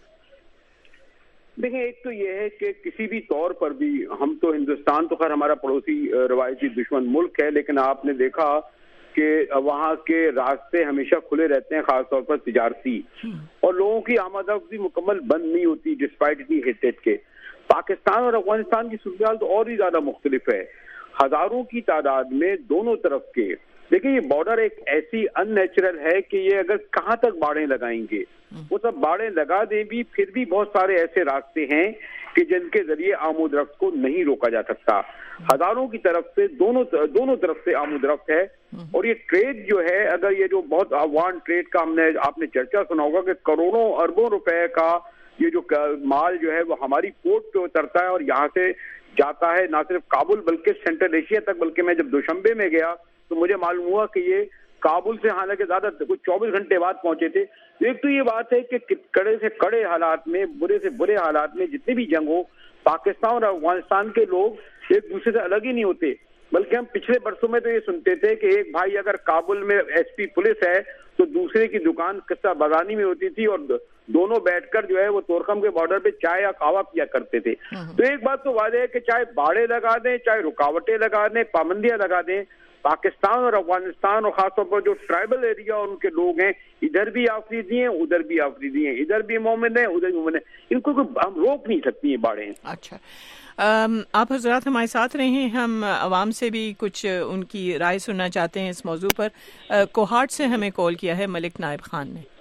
देखिए, एक तो ये है कि किसी भी तौर पर भी हम तो हिंदुस्तान तो खैर हमारा पड़ोसी रवायती दुश्मन मुल्क है, लेकिन आपने देखा कि वहाँ के रास्ते हमेशा खुले रहते हैं, खासतौर पर तिजारती, और लोगों की आमदरफ्ती मुकम्मल बंद नहीं होती डिस्पाइट इतनी हिद्दत के। पाकिस्तान और अफगानिस्तान की सूरत तो और ही ज्यादा मुख्तलिफ है, हजारों की तादाद में दोनों तरफ के। देखिए, ये बॉर्डर एक ऐसी अननेचुरल है कि ये अगर कहाँ तक बाड़ें लगाएंगे, वो सब बाड़ें लगा दें भी, फिर भी बहुत सारे ऐसे रास्ते हैं कि जिनके जरिए आमोदरफ्त को नहीं रोका जा सकता। हजारों की तरफ से दोनों तरफ से आमोदरफ्त है, और ये ट्रेड जो है, अगर ये जो बहुत अफगान ट्रेड का आपने चर्चा सुना होगा कि करोड़ों अरबों रुपए का ये जो माल जो है वो हमारी पोर्ट पे उतरता है और यहाँ से जाता है ना सिर्फ काबुल बल्कि सेंट्रल एशिया तक। बल्कि मैं जब दुशंबे में गया तो मुझे मालूम हुआ कि ये काबुल से हालांकि ज्यादा कुछ 24 घंटे बाद पहुंचे थे। एक तो ये बात है कि कड़े से कड़े हालात में, बुरे से बुरे हालात में जितने भी जंग हो, पाकिस्तान और अफगानिस्तान के लोग एक दूसरे से अलग ही नहीं होते। बल्कि हम पिछले बरसों में तो ये सुनते थे कि एक भाई अगर काबुल में एसपी पुलिस है तो दूसरे की दुकान किस्सा बदानी में होती थी, और दोनों बैठकर जो है वो तोरखम के बॉर्डर पे चाय या कावा पिया करते थे। तो एक बात तो वादे है कि चाहे बाड़े लगा दें, चाहे रुकावटें लगा दें, पाबंदियां लगा दें, पाकिस्तान और अफगानिस्तान और खासतौर पर जो ट्राइबल एरिया और उनके लोग हैं, इधर भी आफरीदी हैं, उधर भी आफरीदी हैं, इधर भी मोमिन हैं, उधर भी मोमिन हैं, इनको हम रोक नहीं सकती हैं बाड़े। अच्छा, आप हजरात हमारे साथ रहे हैं, हम अवाम से भी कुछ उनकी राय सुनना चाहते हैं इस मौजू पर। कोहाट से हमें कॉल किया है मलिक नायब खान ने।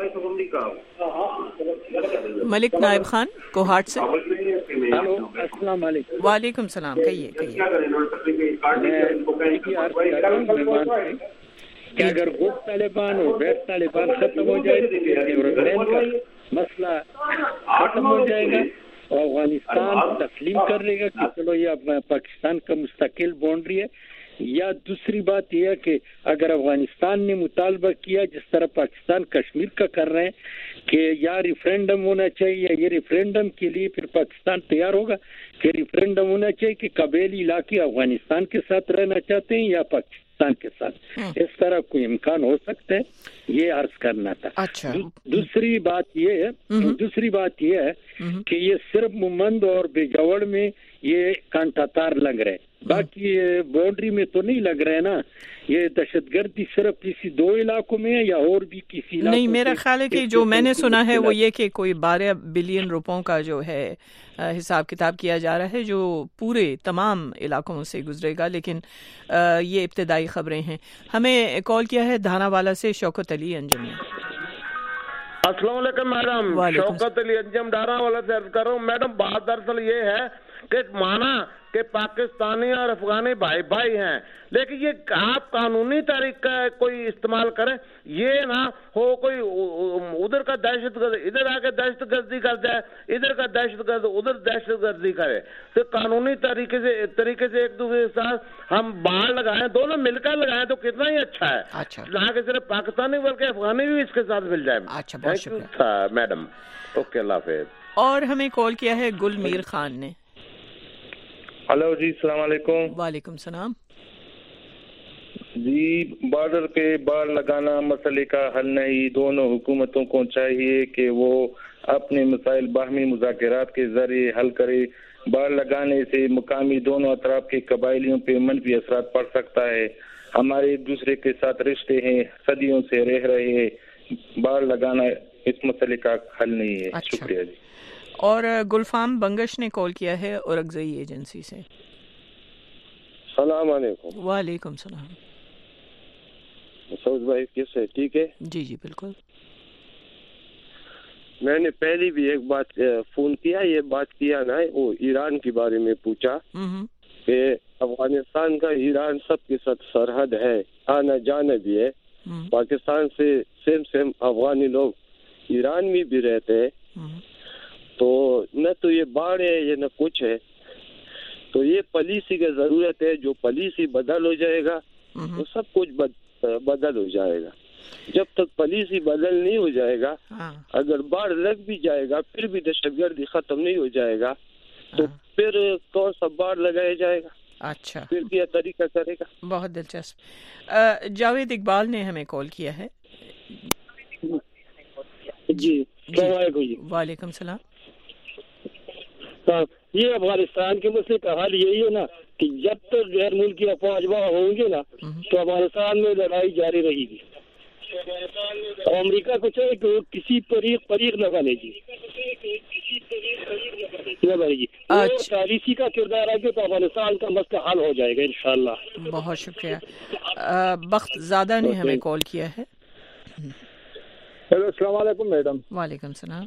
मलिक नायब खान कोहाट से। हेलो, अस्सलाम वालेकुम। वालेकुम सलाम, कहिए। कि अगर गुड तालिबान और बैड तालिबान खत्म हो जाए तो का मसला खत्म हो जाएगा और अफगानिस्तान तस्लीम कर लेगा कि चलो ये पाकिस्तान का मुस्तकिल बाउंड्री है। या दूसरी बात यह है कि अगर अफगानिस्तान ने मुतालबा किया जिस तरह पाकिस्तान कश्मीर का कर रहे हैं कि या रेफरेंडम होना चाहिए, ये रेफरेंडम के लिए फिर पाकिस्तान तैयार होगा कि रेफरेंडम होना चाहिए कि कबीली इलाके अफगानिस्तान के साथ रहना चाहते हैं या पाकिस्तान के साथ, इस तरह कोई इम्कान हो सकता है, ये अर्ज करना था। अच्छा। दूसरी बात ये है कि ये सिर्फ मुमंद और बेजवड़ में ये कांटातार लग रहे हैं, बाकी बाउंड्री में तो नहीं लग रहे ना। ये दहशतगर्दी सिर्फ इसी दो इलाकों में है या और भी किसी इलाकों नहीं? मेरा ख्याल है कि जो मैंने सुना है वो ये कि कोई 12 बिलियन रुपयों का जो है हिसाब किताब किया जा रहा है जो पूरे तमाम इलाकों से गुजरेगा, लेकिन ये इब्तदाई खबरें हैं। हमें कॉल किया है धानावाला से शौकत अली अंजम ने। अस्सलाम वालेकुम मैडम, शौकत अली अंजम धानावाला से अर्ज कर रहा हूँ। मैडम, बात दरअसल ये है कि माना कि पाकिस्तानी और अफगानी भाई भाई हैं, लेकिन ये आप कानूनी तरीका कोई इस्तेमाल करें, ये ना हो कोई उधर का दहशतगर्द इधर आके दहशतगर्दी कर जाए, इधर का दहशतगर्द उधर दहशतगर्दी करे। तो कानूनी तरीके से एक दूसरे के साथ हम बाढ़ लगाएं, दोनों मिलकर लगाएं तो कितना ही अच्छा है। अच्छा, ना कि सिर्फ पाकिस्तानी बल्कि अफगानी भी इसके साथ मिल जाए। अच्छा, बहुत शुक्रिया मैडम। ओके, अल्लाह हाफिज। और हमें कॉल किया है गुलमीर खान ने। हेलो जी, अस्सलाम वालेकुम। वालेकुम सलाम जी। बॉर्डर पे बाड़ लगाना मसले का हल नहीं, दोनों हुकूमतों को चाहिए कि वो अपने मसाइल बाहमी मुज़ाकरात के जरिए हल करे। बाड़ लगाने से मुकामी दोनों अतराफ के कबाइलियों पे मनफी असरात पड़ सकता है। हमारे एक दूसरे के साथ रिश्ते हैं, सदियों से रह रहे हैं, बाड़ लगाना इस मसले का हल नहीं है। अच्छा। शुक्रिया जी। और गुलफाम बंगश ने कॉल किया है औरंगज़ई एजेंसी से। सलाम अलैकुम। वालेकुम सलाम। सऊद भाई कैसे? ठीक है जी जी बिल्कुल। मैंने पहले भी एक बात फोन किया, ये बात किया ना, वो ईरान के बारे में पूछा कि अफगानिस्तान का ईरान सबके साथ सरहद है, आना जाना भी है। पाकिस्तान से सेम अफगानी लोग ईरान में भी रहते हैं, तो न तो ये बाढ़ है ये न कुछ है। تو یہ پالیسی کی ضرورت ہے. جو پالیسی بدل ہو جائے گا تو سب کچھ بدل ہو جائے گا. جب تک پالیسی بدل نہیں ہو جائے گا, اگر باڑ لگ بھی جائے گا پھر بھی دہشت گردی ختم نہیں ہو جائے گا, تو پھر کون سا باڑ لگایا جائے گا؟ اچھا, پھر کیا طریقہ کرے گا؟ بہت دلچسپ. جاوید اقبال نے ہمیں کال کیا ہے. جی السلام علیکم. جی وعلیکم السلام. یہ افغانستان کے مسئلے کا حل یہی ہے نا کہ جب تک غیر ملکی افواج وہاں ہوں گے نا تو افغانستان میں لڑائی جاری رہے گی. امریکہ کو چاہیے کہ کسی فریق نہ بنے گی. پالیسی کا کردار ہے تو افغانستان کا مسئلہ حل ہو جائے گا انشاءاللہ. بہت شکریہ. بخت زادہ نے ہمیں کال کیا ہے. ہیلو, السلام علیکم میڈم. وعلیکم السلام.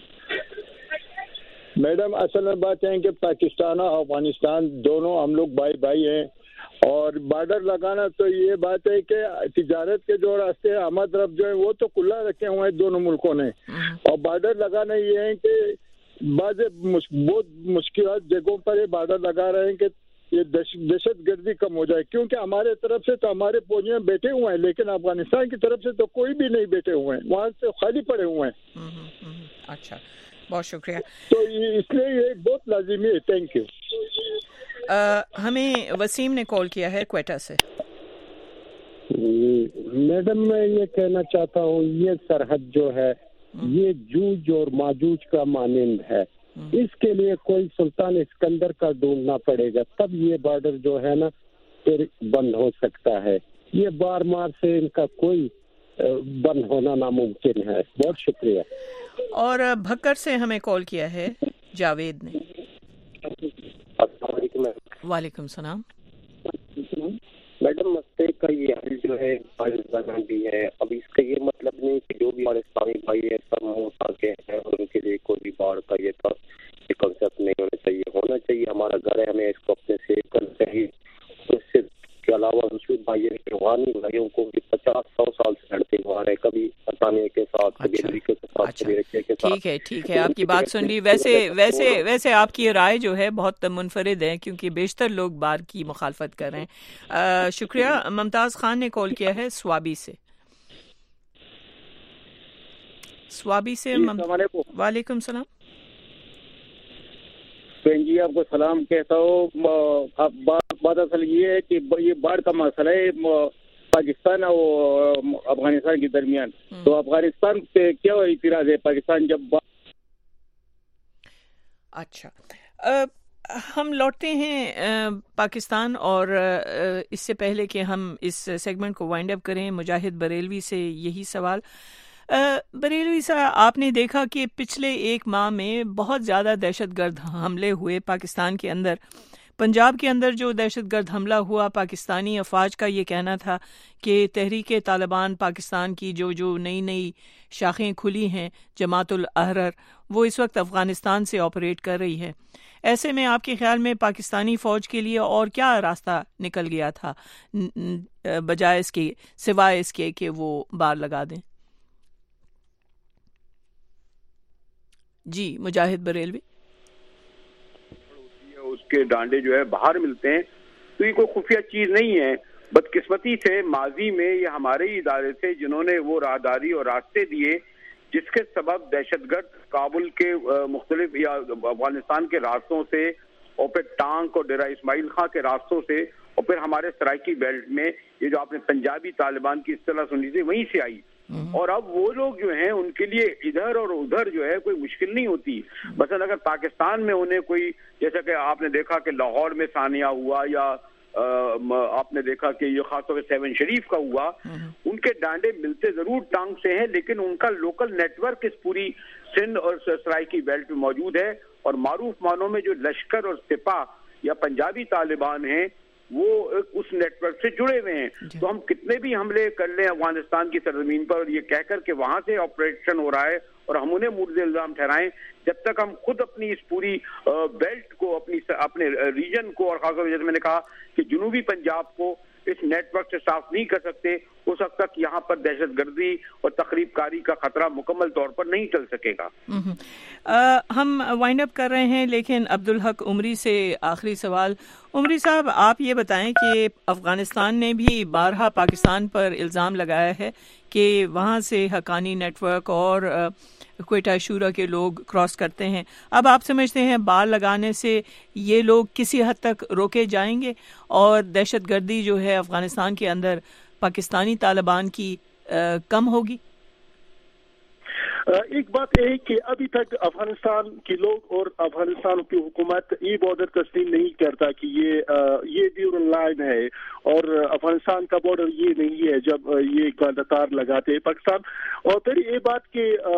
میڈم اصل میں بات ہے کہ پاکستان اور افغانستان دونوں ہم لوگ بھائی ہیں, اور بارڈر لگانا تو یہ بات ہے کہ تجارت کے جو راستے ہماری طرف جو ہے وہ تو کھلا رکھے ہوئے ہیں دونوں ملکوں نے, اور بارڈر لگانا یہ ہے کہ بعض بہت مشکلات جگہوں پر یہ بارڈر لگا رہے ہیں کہ یہ دہشت گردی کم ہو جائے, کیونکہ ہمارے طرف سے تو ہمارے فوجیاں بیٹھے ہوئے ہیں لیکن افغانستان کی طرف سے تو کوئی بھی نہیں بیٹھے ہوئے ہیں, وہاں سے خالی پڑے ہوئے ہیں. اچھا, بہت شکریہ. تو اس لیے یہ بہت لازمی ہے. Thank you. ہمیں وسیم نے کال کیا ہے کوئٹہ سے. میڈم میں یہ کہنا چاہتا ہوں یہ سرحد جو ہے یہ جوج اور ماجوج کا مانند ہے. اس کے لیے کوئی سلطان اسکندر کا ڈھونڈنا پڑے گا, تب یہ بارڈر جو ہے نا پھر بند ہو سکتا ہے. یہ بار سے ان کا کوئی بند ہونا ناممکن ہے. بہت شکریہ. اور بھکر سے ہمیں کال کیا ہے جاوید نے. السلام علیکم. وعلیکم السلام. میڈم مسئلے کا یہ حل جو ہے پاکستان بھی ہے. اب اس کا یہ مطلب نہیں کہ جو بھی پاکستانی بھائی ہے سب منہ اٹھا کے ہیں اور ان کے لیے کوئی بھی باڑ کا یہ کنسپٹ نہیں ہونا چاہیے. ہونا چاہیے ہمارا گھر ہے, ہمیں اس کو اپنے سیو کرنا چاہیے. اس سے کے علاوہ دوسرے افغانی بھائیوں کو بھی 50-100 سال سے لڑتے ہوئے ہیں, کبھی برطانیہ کے ساتھ, کبھی امریکہ کے ساتھ, کبھی رشیا کے ساتھ. ٹھیک ہے, آپ کی بات سن لی. ویسے آپ کی رائے جو ہے بہت منفرد ہے کیونکہ بیشتر لوگ بار کی مخالفت کر رہے ہیں. شکریہ. ممتاز خان نے کال کیا ہے سوابی سے. وعلیکم السلام. جی آپ کو سلام کہتا ہوں. بات اصل یہ ہے کہ یہ باڑھ کا مسئلہ ہے پاکستان اور افغانستان کے درمیان. تو افغانستان پہ کیا اعتراض ہے پاکستان جب اچھا ہم لوٹتے ہیں پاکستان, اور اس سے پہلے کہ ہم اس سیگمنٹ کو وائنڈ اپ کریں مجاہد بریلوی سے یہی سوال. بریلوی صاحب, آپ نے دیکھا کہ پچھلے 1 ماہ میں بہت زیادہ دہشت گرد حملے ہوئے پاکستان کے اندر. پنجاب کے اندر جو دہشت گرد حملہ ہوا, پاکستانی افواج کا یہ کہنا تھا کہ تحریک طالبان پاکستان کی جو نئی شاخیں کھلی ہیں جماعت الاحرار, وہ اس وقت افغانستان سے آپریٹ کر رہی ہے. ایسے میں آپ کے خیال میں پاکستانی فوج کے لیے اور کیا راستہ نکل گیا تھا بجائے اس کے, سوائے اس کے کہ وہ بار لگا دیں؟ جی مجاہد بریلوی. اس کے ڈانڈے جو ہے باہر ملتے ہیں, تو یہ کوئی خفیہ چیز نہیں ہے. بدقسمتی سے ماضی میں یہ ہمارے ہی ادارے تھے جنہوں نے وہ راہداری اور راستے دیے جس کے سبب دہشت گرد کابل کے مختلف یا افغانستان کے راستوں سے, اور پھر ٹانک اور ڈیرہ اسماعیل خان کے راستوں سے, اور پھر ہمارے سرائکی بیلٹ میں یہ جو آپ نے پنجابی طالبان کی اصطلاح سنی تھی وہیں سے آئی. اور اب وہ لوگ جو ہیں ان کے لیے ادھر اور ادھر جو ہے کوئی مشکل نہیں ہوتی. مثلا اگر پاکستان میں انہیں کوئی, جیسا کہ آپ نے دیکھا کہ لاہور میں ثانیہ ہوا, یا آپ نے دیکھا کہ یہ خاص طور پہ 7 شریف کا ہوا, ان کے ڈانڈے ملتے ضرور ٹانک سے ہیں لیکن ان کا لوکل نیٹ ورک اس پوری سندھ اور سرائکی بیلٹ میں موجود ہے. اور معروف معنوں میں جو لشکر اور سپاہ یا پنجابی طالبان ہیں وہ اس نیٹ ورک سے جڑے ہوئے ہیں. تو ہم کتنے بھی حملے کر لیں افغانستان کی سرزمین پر اور یہ کہہ کر کہ وہاں سے آپریشن ہو رہا ہے اور ہم انہیں مورد الزام ٹھہرائیں, جب تک ہم خود اپنی اس پوری بیلٹ کو, اپنے ریجن کو, اور خاص طور جیسے میں نے کہا کہ جنوبی پنجاب کو اس نیٹ ورک سے صاف نہیں کر سکتے, اس وقت تک یہاں پر دہشت گردی اور تخریب کاری کا خطرہ مکمل طور پر نہیں ٹل سکے گا. ہم وائنڈ اپ کر رہے ہیں لیکن عبدالحق عمری سے آخری سوال. عمری صاحب آپ یہ بتائیں کہ افغانستان نے بھی بارہا پاکستان پر الزام لگایا ہے کہ وہاں سے حقانی نیٹ ورک اور کوئٹہ شورا کے لوگ کراس کرتے ہیں. اب آپ سمجھتے ہیں بار لگانے سے یہ لوگ کسی حد تک روکے جائیں گے اور دہشت گردی جو ہے افغانستان کے اندر پاکستانی طالبان کی کم ہوگی؟ ایک بات ہے کہ ابھی تک افغانستان کے لوگ اور افغانستان کی حکومت یہ بارڈر تسلیم نہیں کرتا کہ یہ ڈیورل لائن ہے اور افغانستان کا بارڈر یہ نہیں ہے جب یہ قطار لگاتے ہیں پاکستان. اور پھر یہ بات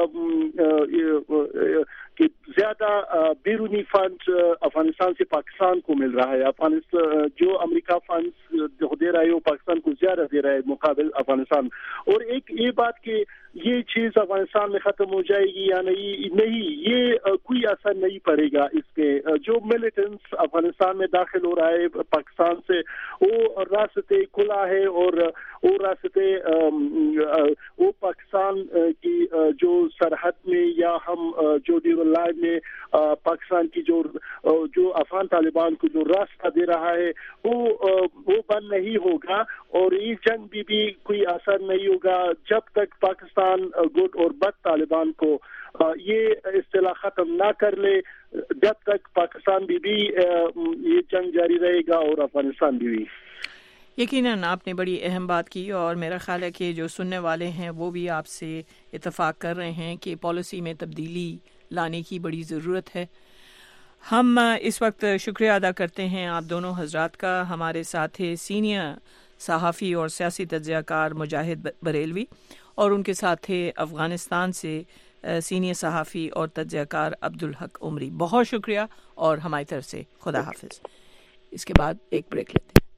کہ زیادہ بیرونی فنڈ افغانستان سے پاکستان کو مل رہا ہے. افغانستان جو امریکہ فنڈ دے رہا ہے وہ پاکستان کو زیادہ دے رہا ہے مقابل افغانستان. اور ایک یہ بات کہ یہ چیز افغانستان میں ختم ہو جائے گی یا نہیں یہ کوئی اثر نہیں پڑے گا اس کے. جو ملیٹنٹس افغانستان میں داخل ہو رہا ہے پاکستان سے وہ راستے کھلا ہے اور وہ راستے وہ پاکستان کی جو سرحد میں یا ہم جو ڈیورل لائن میں پاکستان کی جو افغان طالبان کو جو راستہ دے رہا ہے وہ بند نہیں ہوگا اور یہ جنگ بھی کوئی اثر نہیں ہوگا جب تک پاکستان گڈ اور بد طالبان کو یہ اصطلاح ختم نہ کر لے. جب تک پاکستان بھی یہ جنگ جاری رہے گا اور افغانستان بھی. یقیناً آپ نے بڑی اہم بات کی اور میرا خیال ہے کہ جو سننے والے ہیں وہ بھی آپ سے اتفاق کر رہے ہیں کہ پالیسی میں تبدیلی لانے کی بڑی ضرورت ہے. ہم اس وقت شکریہ ادا کرتے ہیں آپ دونوں حضرات کا. ہمارے ساتھ سینئر صحافی اور سیاسی تجزیہ کار مجاہد بریلوی اور ان کے ساتھ تھے افغانستان سے سینئر صحافی اور تجزیہ کار عبدالحق عمری. بہت شکریہ اور ہماری طرف سے خدا حافظ. اس کے بعد ایک بریک لیتے ہیں.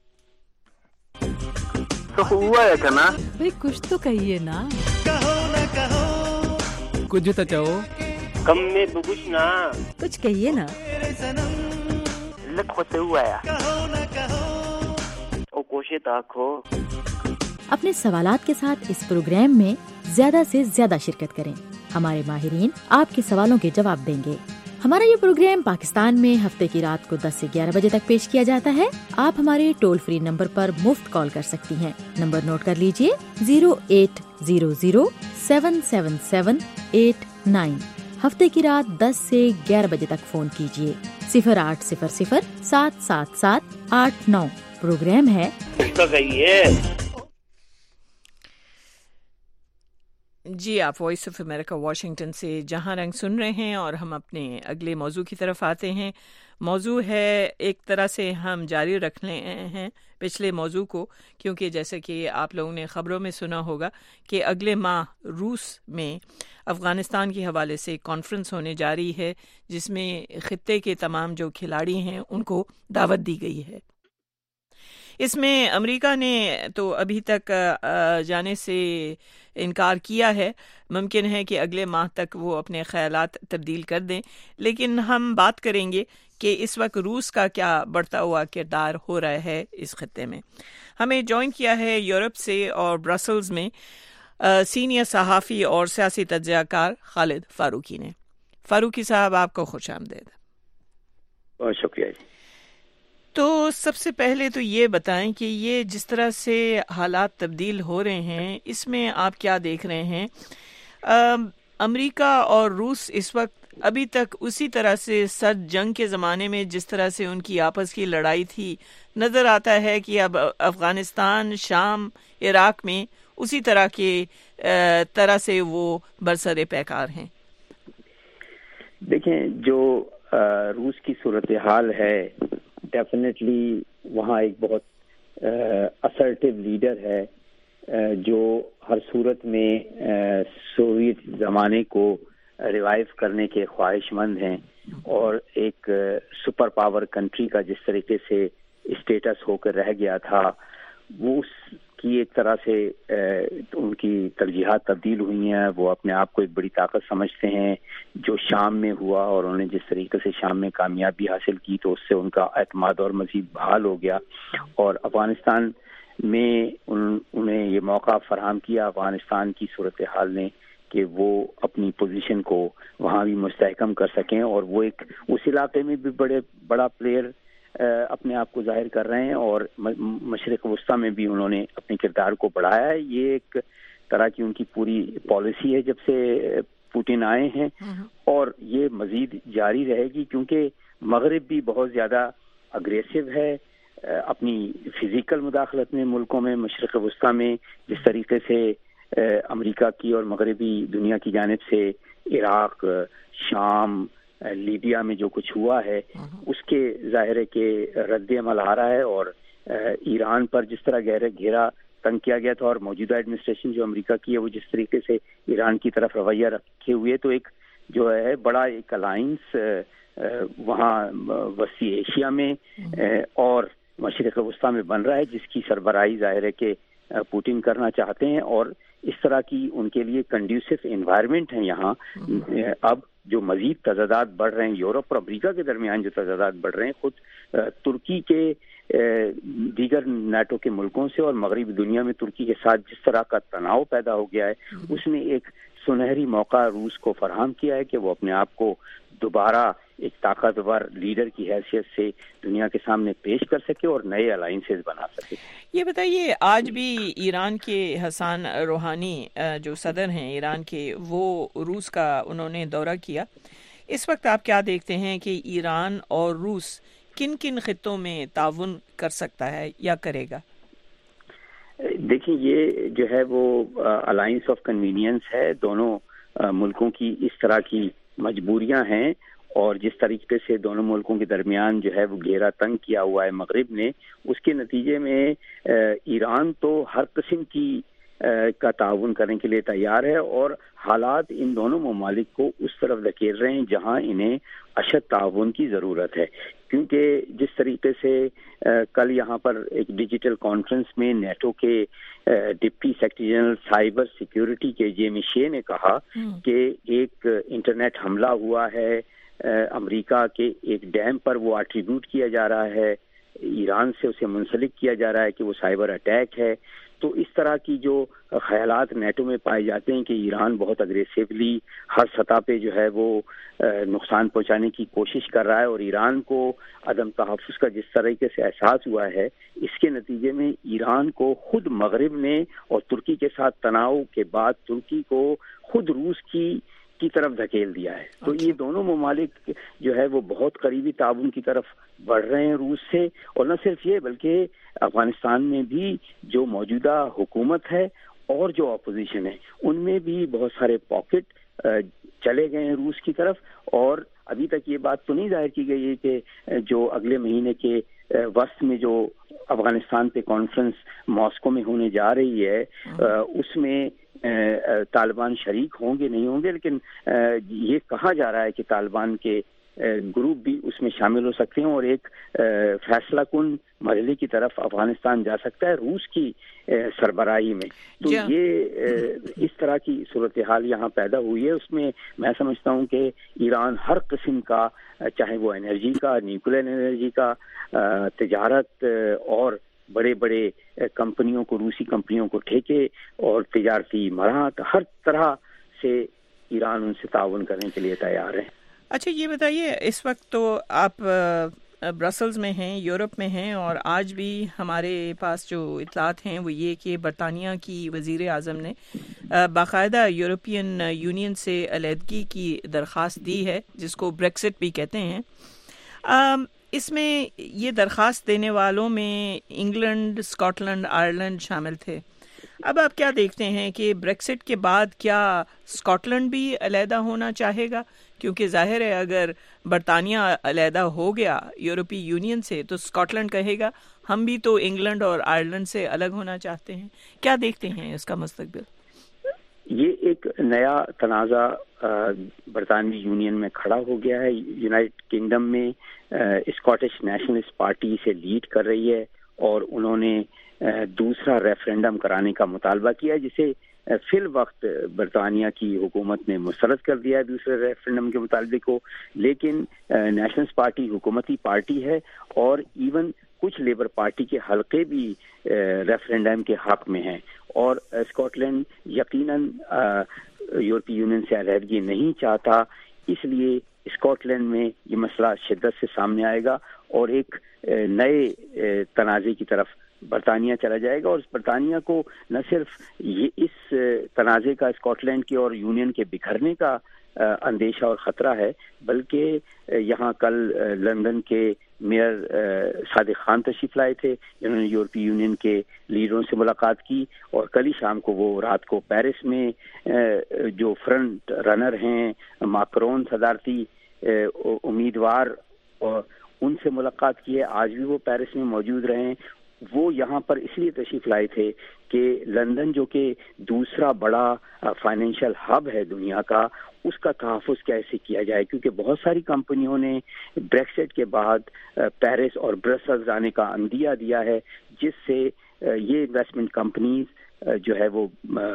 ہوا ہے کنا بھئی کچھ تو کہیے نا. کہو نہ کہو کچھ تو چاہو کم میں بگوش نا کچھ کہیے نا. لکھ ہوتے ہوا ہے کہو نہ کہو او کوشے تاکھو. اپنے سوالات کے ساتھ اس پروگرام میں زیادہ سے زیادہ شرکت کریں. ہمارے ماہرین آپ کے سوالوں کے جواب دیں گے. ہمارا یہ پروگرام پاکستان میں ہفتے کی رات کو 10 سے 11 بجے تک پیش کیا جاتا ہے. آپ ہمارے ٹول فری نمبر پر مفت کال کر سکتی ہیں. نمبر نوٹ کر لیجئے 0800-777-89. ہفتے کی رات 10 سے 11 بجے تک فون کیجئے. 0800-777-89. پروگرام ہے جی. آپ وائس آف امریکہ واشنگٹن سے جہاں رنگ سن رہے ہیں اور ہم اپنے اگلے موضوع کی طرف آتے ہیں. موضوع ہے ایک طرح سے ہم جاری رکھ رہے ہیں پچھلے موضوع کو، کیونکہ جیسے کہ آپ لوگوں نے خبروں میں سنا ہوگا کہ اگلے ماہ روس میں افغانستان کے حوالے سے کانفرنس ہونے جا رہی ہے جس میں خطے کے تمام جو کھلاڑی ہیں ان کو دعوت دی گئی ہے. اس میں امریکہ نے تو ابھی تک جانے سے انکار کیا ہے. ممکن ہے کہ اگلے ماہ تک وہ اپنے خیالات تبدیل کر دیں، لیکن ہم بات کریں گے کہ اس وقت روس کا کیا بڑھتا ہوا کردار ہو رہا ہے اس خطے میں. ہمیں جوائن کیا ہے یورپ سے اور برسلز میں سینئر صحافی اور سیاسی تجزیہ کار خالد فاروقی نے. فاروقی صاحب آپ کو خوش آمدید. بہت شکریہ جی. تو سب سے پہلے تو یہ بتائیں کہ یہ جس طرح سے حالات تبدیل ہو رہے ہیں اس میں آپ کیا دیکھ رہے ہیں؟ امریکہ اور روس اس وقت ابھی تک اسی طرح سے سرد جنگ کے زمانے میں جس طرح سے ان کی آپس کی لڑائی تھی نظر آتا ہے کہ اب افغانستان، شام، عراق میں اسی طرح سے وہ برسر پیکار ہیں. دیکھیں جو روس کی صورتحال ہے ڈیفینیٹلی وہاں ایک بہت اسرٹیو لیڈر ہے جو ہر صورت میں سوویت زمانے کو ریوائیو کرنے کے خواہش مند ہیں اور ایک سپر پاور کنٹری کا جس طریقے سے اسٹیٹس ہو کر رہ گیا تھا وہ اس کی ایک طرح سے ان کی ترجیحات تبدیل ہوئی ہیں. وہ اپنے آپ کو ایک بڑی طاقت سمجھتے ہیں. جو شام میں ہوا اور انہوں نے جس طریقے سے شام میں کامیابی حاصل کی تو اس سے ان کا اعتماد اور مزید بحال ہو گیا اور افغانستان میں انہیں یہ موقع فراہم کیا افغانستان کی صورتحال نے کہ وہ اپنی پوزیشن کو وہاں بھی مستحکم کر سکیں اور وہ ایک اس علاقے میں بھی بڑا پلیئر اپنے آپ کو ظاہر کر رہے ہیں اور مشرق وسطیٰ میں بھی انہوں نے اپنے کردار کو بڑھایا ہے. یہ ایک طرح کی ان کی پوری پالیسی ہے جب سے پوٹن آئے ہیں, اور یہ مزید جاری رہے گی کیونکہ مغرب بھی بہت زیادہ اگریسو ہے اپنی فزیکل مداخلت میں ملکوں میں. مشرق وسطیٰ میں جس طریقے سے امریکہ کی اور مغربی دنیا کی جانب سے عراق, شام, لیبیا میں جو کچھ ہوا ہے اس کے ظاہر ہے کہ رد عمل آ رہا ہے, اور ایران پر جس طرح گھیرا تنگ کیا گیا تھا, اور موجودہ ایڈمنسٹریشن جو امریکہ کی ہے وہ جس طریقے سے ایران کی طرف رویہ رکھے ہوئے, تو ایک جو ہے بڑا ایک الائنس وہاں وسیع ایشیا میں اور مشرق وسطیٰ میں بن رہا ہے, جس کی سربراہی ظاہر ہے کہ پوٹن کرنا چاہتے ہیں. اور اس طرح کی ان کے لیے کنڈیوسو انوائرمنٹ ہے یہاں. اب جو مزید تضادات بڑھ رہے ہیں یورپ اور امریکہ کے درمیان, جو تضادات بڑھ رہے ہیں خود ترکی کے دیگر نیٹو کے ملکوں سے اور مغربی دنیا میں ترکی کے ساتھ جس طرح کا تناؤ پیدا ہو گیا ہے, اس نے ایک سنہری موقع روس کو فراہم کیا ہے کہ وہ اپنے آپ کو دوبارہ ایک طاقتور لیڈر کی حیثیت سے دنیا کے سامنے پیش کر سکے اور نئے الائنسز بنا سکے. یہ بتائیے, آج بھی ایران کے حسن روحانی جو صدر ہیں ایران کے, وہ روس کا انہوں نے دورہ کیا. اس وقت آپ کیا دیکھتے ہیں کہ ایران اور روس کن کن خطوں میں تعاون کر سکتا ہے یا کرے گا؟ دیکھیں, یہ جو ہے وہ الائنس آف کنوینئنس ہے. دونوں ملکوں کی اس طرح کی مجبوریاں ہیں, اور جس طریقے سے دونوں ملکوں کے درمیان جو ہے وہ گھیرا تنگ کیا ہوا ہے مغرب نے, اس کے نتیجے میں ایران تو ہر قسم کی کا تعاون کرنے کے لیے تیار ہے, اور حالات ان دونوں ممالک کو اس طرف دھکیل رہے ہیں جہاں انہیں اشد تعاون کی ضرورت ہے. کیونکہ جس طریقے سے کل یہاں پر ایک ڈیجیٹل کانفرنس میں نیٹو کے deputy secretary general cyber security کے جیمی شے نے کہا کہ ایک انٹرنیٹ حملہ ہوا ہے امریکہ کے ایک ڈیم پر, وہ ایٹریبیوٹ کیا جا رہا ہے ایران سے, اسے منسلک کیا جا رہا ہے کہ وہ سائبر اٹیک ہے. تو اس طرح کی جو خیالات نیٹو میں پائے جاتے ہیں کہ ایران بہت اگریسیولی ہر سطح پہ جو ہے وہ نقصان پہنچانے کی کوشش کر رہا ہے, اور ایران کو عدم تحفظ کا جس طریقے سے احساس ہوا ہے, اس کے نتیجے میں ایران کو خود مغرب نے اور ترکی کے ساتھ تناؤ کے بعد ترکی کو خود روس کی طرف دھکیل دیا ہے. تو یہ دونوں ممالک جو ہے وہ بہت قریبی تعاون کی طرف بڑھ رہے ہیں روس سے. اور نہ صرف یہ بلکہ افغانستان میں بھی جو موجودہ حکومت ہے اور جو اپوزیشن ہے ان میں بھی بہت سارے پاکٹ چلے گئے ہیں روس کی طرف. اور ابھی تک یہ بات تو نہیں ظاہر کی گئی ہے کہ جو اگلے مہینے کے وسط میں جو افغانستان پہ کانفرنس ماسکو میں ہونے جا رہی ہے اس میں طالبان شریک ہوں گے نہیں ہوں گے, لیکن یہ کہا جا رہا ہے کہ طالبان کے گروپ بھی اس میں شامل ہو سکتے ہیں اور ایک فیصلہ کن مرحلے کی طرف افغانستان جا سکتا ہے روس کی سربراہی میں. تو یہ اس طرح کی صورتحال یہاں پیدا ہوئی ہے. اس میں میں سمجھتا ہوں کہ ایران ہر قسم کا, چاہے وہ انرجی کا, نیوکلیر انرجی کا, تجارت اور بڑے بڑے کمپنیوں کو, روسی کمپنیوں کو ٹھیکے اور تجارتی مراحت, ہر طرح سے ایران ان سے تعاون کرنے کے لیے تیار ہے. اچھا یہ بتائیے, اس وقت تو آپ برسلز میں ہیں, یورپ میں ہیں, اور آج بھی ہمارے پاس جو اطلاعات ہیں وہ یہ کہ برطانیہ کی وزیر اعظم نے باقاعدہ یورپین یونین سے علیحدگی کی درخواست دی ہے, جس کو بریکسٹ بھی کہتے ہیں. اس میں یہ درخواست دینے والوں میں انگلینڈ, اسکاٹ لینڈ, آئرلینڈ شامل تھے. اب آپ کیا دیکھتے ہیں کہ بریکسٹ کے بعد کیا اسکاٹ لینڈ بھی علیحدہ ہونا چاہے گا؟ کیونکہ ظاہر ہے اگر برطانیہ علیحدہ ہو گیا یورپی یونین سے تو اسکاٹ لینڈ کہے گا ہم بھی تو انگلینڈ اور آئرلینڈ سے الگ ہونا چاہتے ہیں. کیا دیکھتے ہیں اس کا مستقبل؟ یہ ایک نیا تنازع برطانوی یونین میں کھڑا ہو گیا ہے. یونائٹڈ کنگڈم میں اسکاٹش نیشنلسٹ پارٹی سے لیڈ کر رہی ہے اور انہوں نے دوسرا ریفرینڈم کرانے کا مطالبہ کیا, جسے فی الوقت برطانیہ کی حکومت نے مسترد کر دیا ہے دوسرے ریفرینڈم کے مطالبے کو. لیکن نیشنلسٹ پارٹی حکومتی پارٹی ہے اور ایون کچھ لیبر پارٹی کے حلقے بھی ریفرینڈم کے حق میں ہیں, اور اسکاٹ لینڈ یقیناً یورپی یونین سے علیحدگی نہیں چاہتا. اس لیے اسکاٹ لینڈ میں یہ مسئلہ شدت سے سامنے آئے گا اور ایک نئے تنازع کی طرف برطانیہ چلا جائے گا. اور برطانیہ کو نہ صرف یہ اس تنازع کا اسکاٹ لینڈ کے اور یونین کے بکھرنے کا اندیشہ اور خطرہ ہے، بلکہ یہاں کل لندن کے میئر صادق خان تشریف لائے تھے، جنہوں نے یورپی یونین کے لیڈروں سے ملاقات کی، اور کل ہی شام کو وہ رات کو پیرس میں جو فرنٹ رنر ہیں ماکرون صدارتی امیدوار، اور ان سے ملاقات کی ہے. آج بھی وہ پیرس میں موجود رہے ہیں. وہ یہاں پر اس لیے تشریف لائے تھے کہ لندن جو کہ دوسرا بڑا فائنینشیل ہب ہے دنیا کا، اس کا تحفظ کیسے کیا جائے، کیونکہ بہت ساری کمپنیوں نے بریکسٹ کے بعد پیرس اور برسلز آنے کا عندیہ دیا ہے، جس سے یہ انویسٹمنٹ کمپنیز جو ہے وہ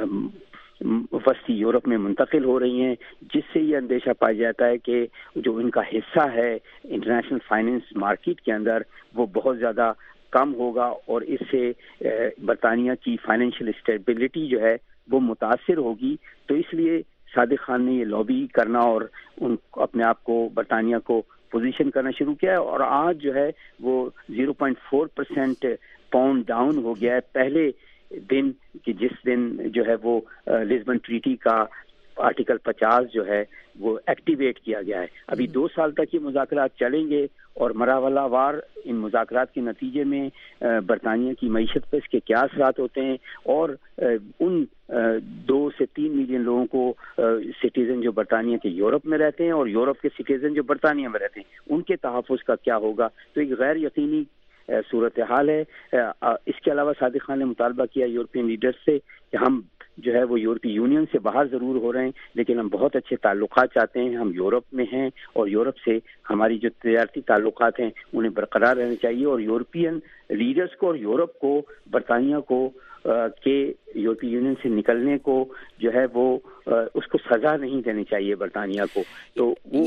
وسطی یورپ میں منتقل ہو رہی ہیں، جس سے یہ اندیشہ پایا جاتا ہے کہ جو ان کا حصہ ہے انٹرنیشنل فائنینس مارکیٹ کے اندر وہ بہت زیادہ کم ہوگا، اور اس سے برطانیہ کی فائنینشیل اسٹیبلٹی جو ہے وہ متاثر ہوگی. تو اس لیے صادق خان نے یہ لابی کرنا اور اپنے آپ کو برطانیہ کو پوزیشن کرنا شروع کیا ہے، اور آج جو ہے وہ 0.4% پاؤنڈ ڈاؤن ہو گیا ہے پہلے دن کہ جس دن جو ہے وہ لزبن ٹریٹی کا آرٹیکل 50 جو ہے وہ ایکٹیویٹ کیا گیا ہے. ابھی 2 سال تک یہ مذاکرات چلیں گے، اور مراحلہ وار ان مذاکرات کے نتیجے میں برطانیہ کی معیشت پر اس کے کیا اثرات ہوتے ہیں، اور ان 2 سے 3 ملین لوگوں کو سٹیزن جو برطانیہ کے یورپ میں رہتے ہیں اور یورپ کے سٹیزن جو برطانیہ میں رہتے ہیں ان کے تحفظ کا کیا ہوگا. تو ایک غیر یقینی صورتحال ہے. اس کے علاوہ صادق خان نے مطالبہ کیا یورپین لیڈرز سے کہ ہم جو ہے وہ یورپی یونین سے باہر ضرور ہو رہے ہیں، لیکن ہم بہت اچھے تعلقات چاہتے ہیں. ہم یورپ میں ہیں اور یورپ سے ہماری جو تجارتی تعلقات ہیں انہیں برقرار رہنے چاہیے، اور یورپین لیڈرز کو اور یورپ کو برطانیہ کو کہ یورپی یونین سے نکلنے کو جو ہے وہ اس کو سزا نہیں دینی چاہیے برطانیہ کو. تو وہ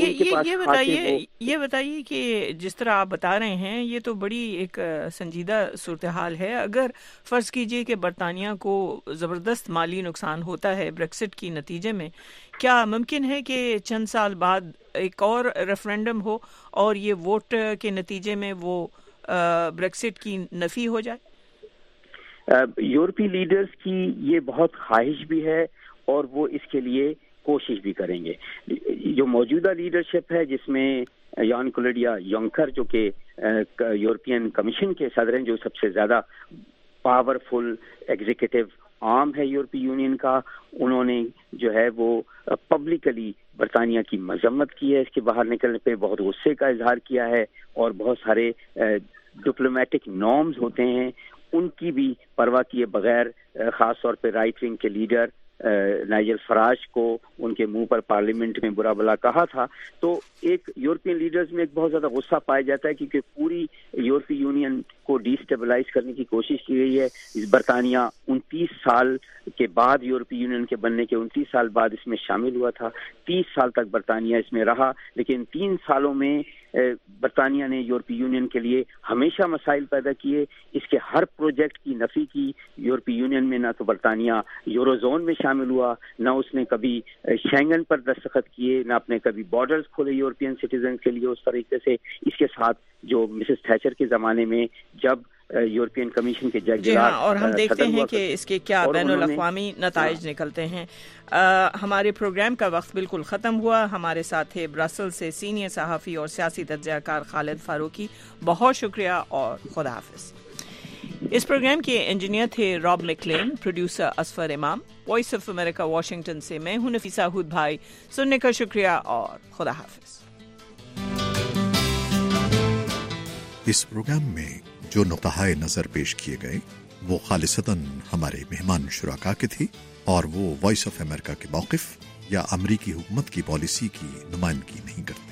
یہ بتائیے کہ جس طرح آپ بتا رہے ہیں یہ تو بڑی ایک سنجیدہ صورتحال ہے. اگر فرض کیجئے کہ برطانیہ کو زبردست مالی نقصان ہوتا ہے بریکسٹ کی نتیجے میں، کیا ممکن ہے کہ چند سال بعد ایک اور ریفرینڈم ہو اور یہ ووٹ کے نتیجے میں وہ بریکسٹ کی نفی ہو جائے؟ یورپی لیڈرز کی یہ بہت خواہش بھی ہے اور وہ اس کے لیے کوشش بھی کریں گے. جو موجودہ لیڈرشپ ہے جس میں یان کلوڈ یونکر جو کہ یورپین کمیشن کے صدر ہیں، جو سب سے زیادہ پاورفل ایگزیکٹو آرم ہے یورپی یونین کا، انہوں نے جو ہے وہ پبلکلی برطانیہ کی مذمت کی ہے. اس کے باہر نکلنے پہ بہت غصے کا اظہار کیا ہے، اور بہت سارے ڈپلومیٹک نارمز ہوتے ہیں ان کی بھی پرواہ کیے بغیر خاص طور پہ رائٹ ونگ کے لیڈر نائجل فراج کو ان کے منہ پر پارلیمنٹ میں برا بلا کہا تھا. تو ایک یورپین لیڈرز میں ایک بہت زیادہ غصہ پایا جاتا ہے کیونکہ پوری یورپی یونین کو ڈی اسٹیبلائز کرنے کی کوشش کی گئی ہے. برطانیہ 29 سال کے بعد یورپی یونین کے بننے کے 29 سال بعد اس میں شامل ہوا تھا. 30 سال تک برطانیہ اس میں رہا، لیکن 3 سالوں میں برطانیہ نے یورپی یونین کے لیے ہمیشہ مسائل پیدا کیے. اس کے ہر پروجیکٹ کی نفی کی. یورپی یونین میں نہ تو برطانیہ یورو زون میں شامل ہوا، نہ اس نے کبھی شینگن پر دستخط کیے، نہ اپنے کبھی بارڈرز کھولے یورپین سٹیزن کے لیے اس طریقے سے. اس کے ساتھ جو مسز تھیچر کے زمانے میں جب یورپین کمیشن کے جج اور ہم دیکھتے ہیں کہ اس کے کیا بین الاقوامی نتائج نکلتے ہیں. ہمارے پروگرام کا وقت بالکل ختم ہوا. ہمارے ساتھ تھے برسل سے سینئر صحافی اور سیاسی تجزیہ کار خالد فاروقی. بہت شکریہ اور خدا حافظ. اس پروگرام کے انجینئر تھے راب میکلین، پروڈیوسر اسفر امام. وائس آف امریکہ واشنگٹن سے میں ہوں نفیسہ ہود بھائی. سننے کا شکریہ اور خدا حافظ. اس پروگرام میں جو نقطۂ نظر پیش کیے گئے وہ خالصتاً ہمارے مہمان شرکاء کے تھی اور وہ وائس آف امریکہ کے موقف یا امریکی حکومت کی پالیسی کی نمائندگی نہیں کرتے.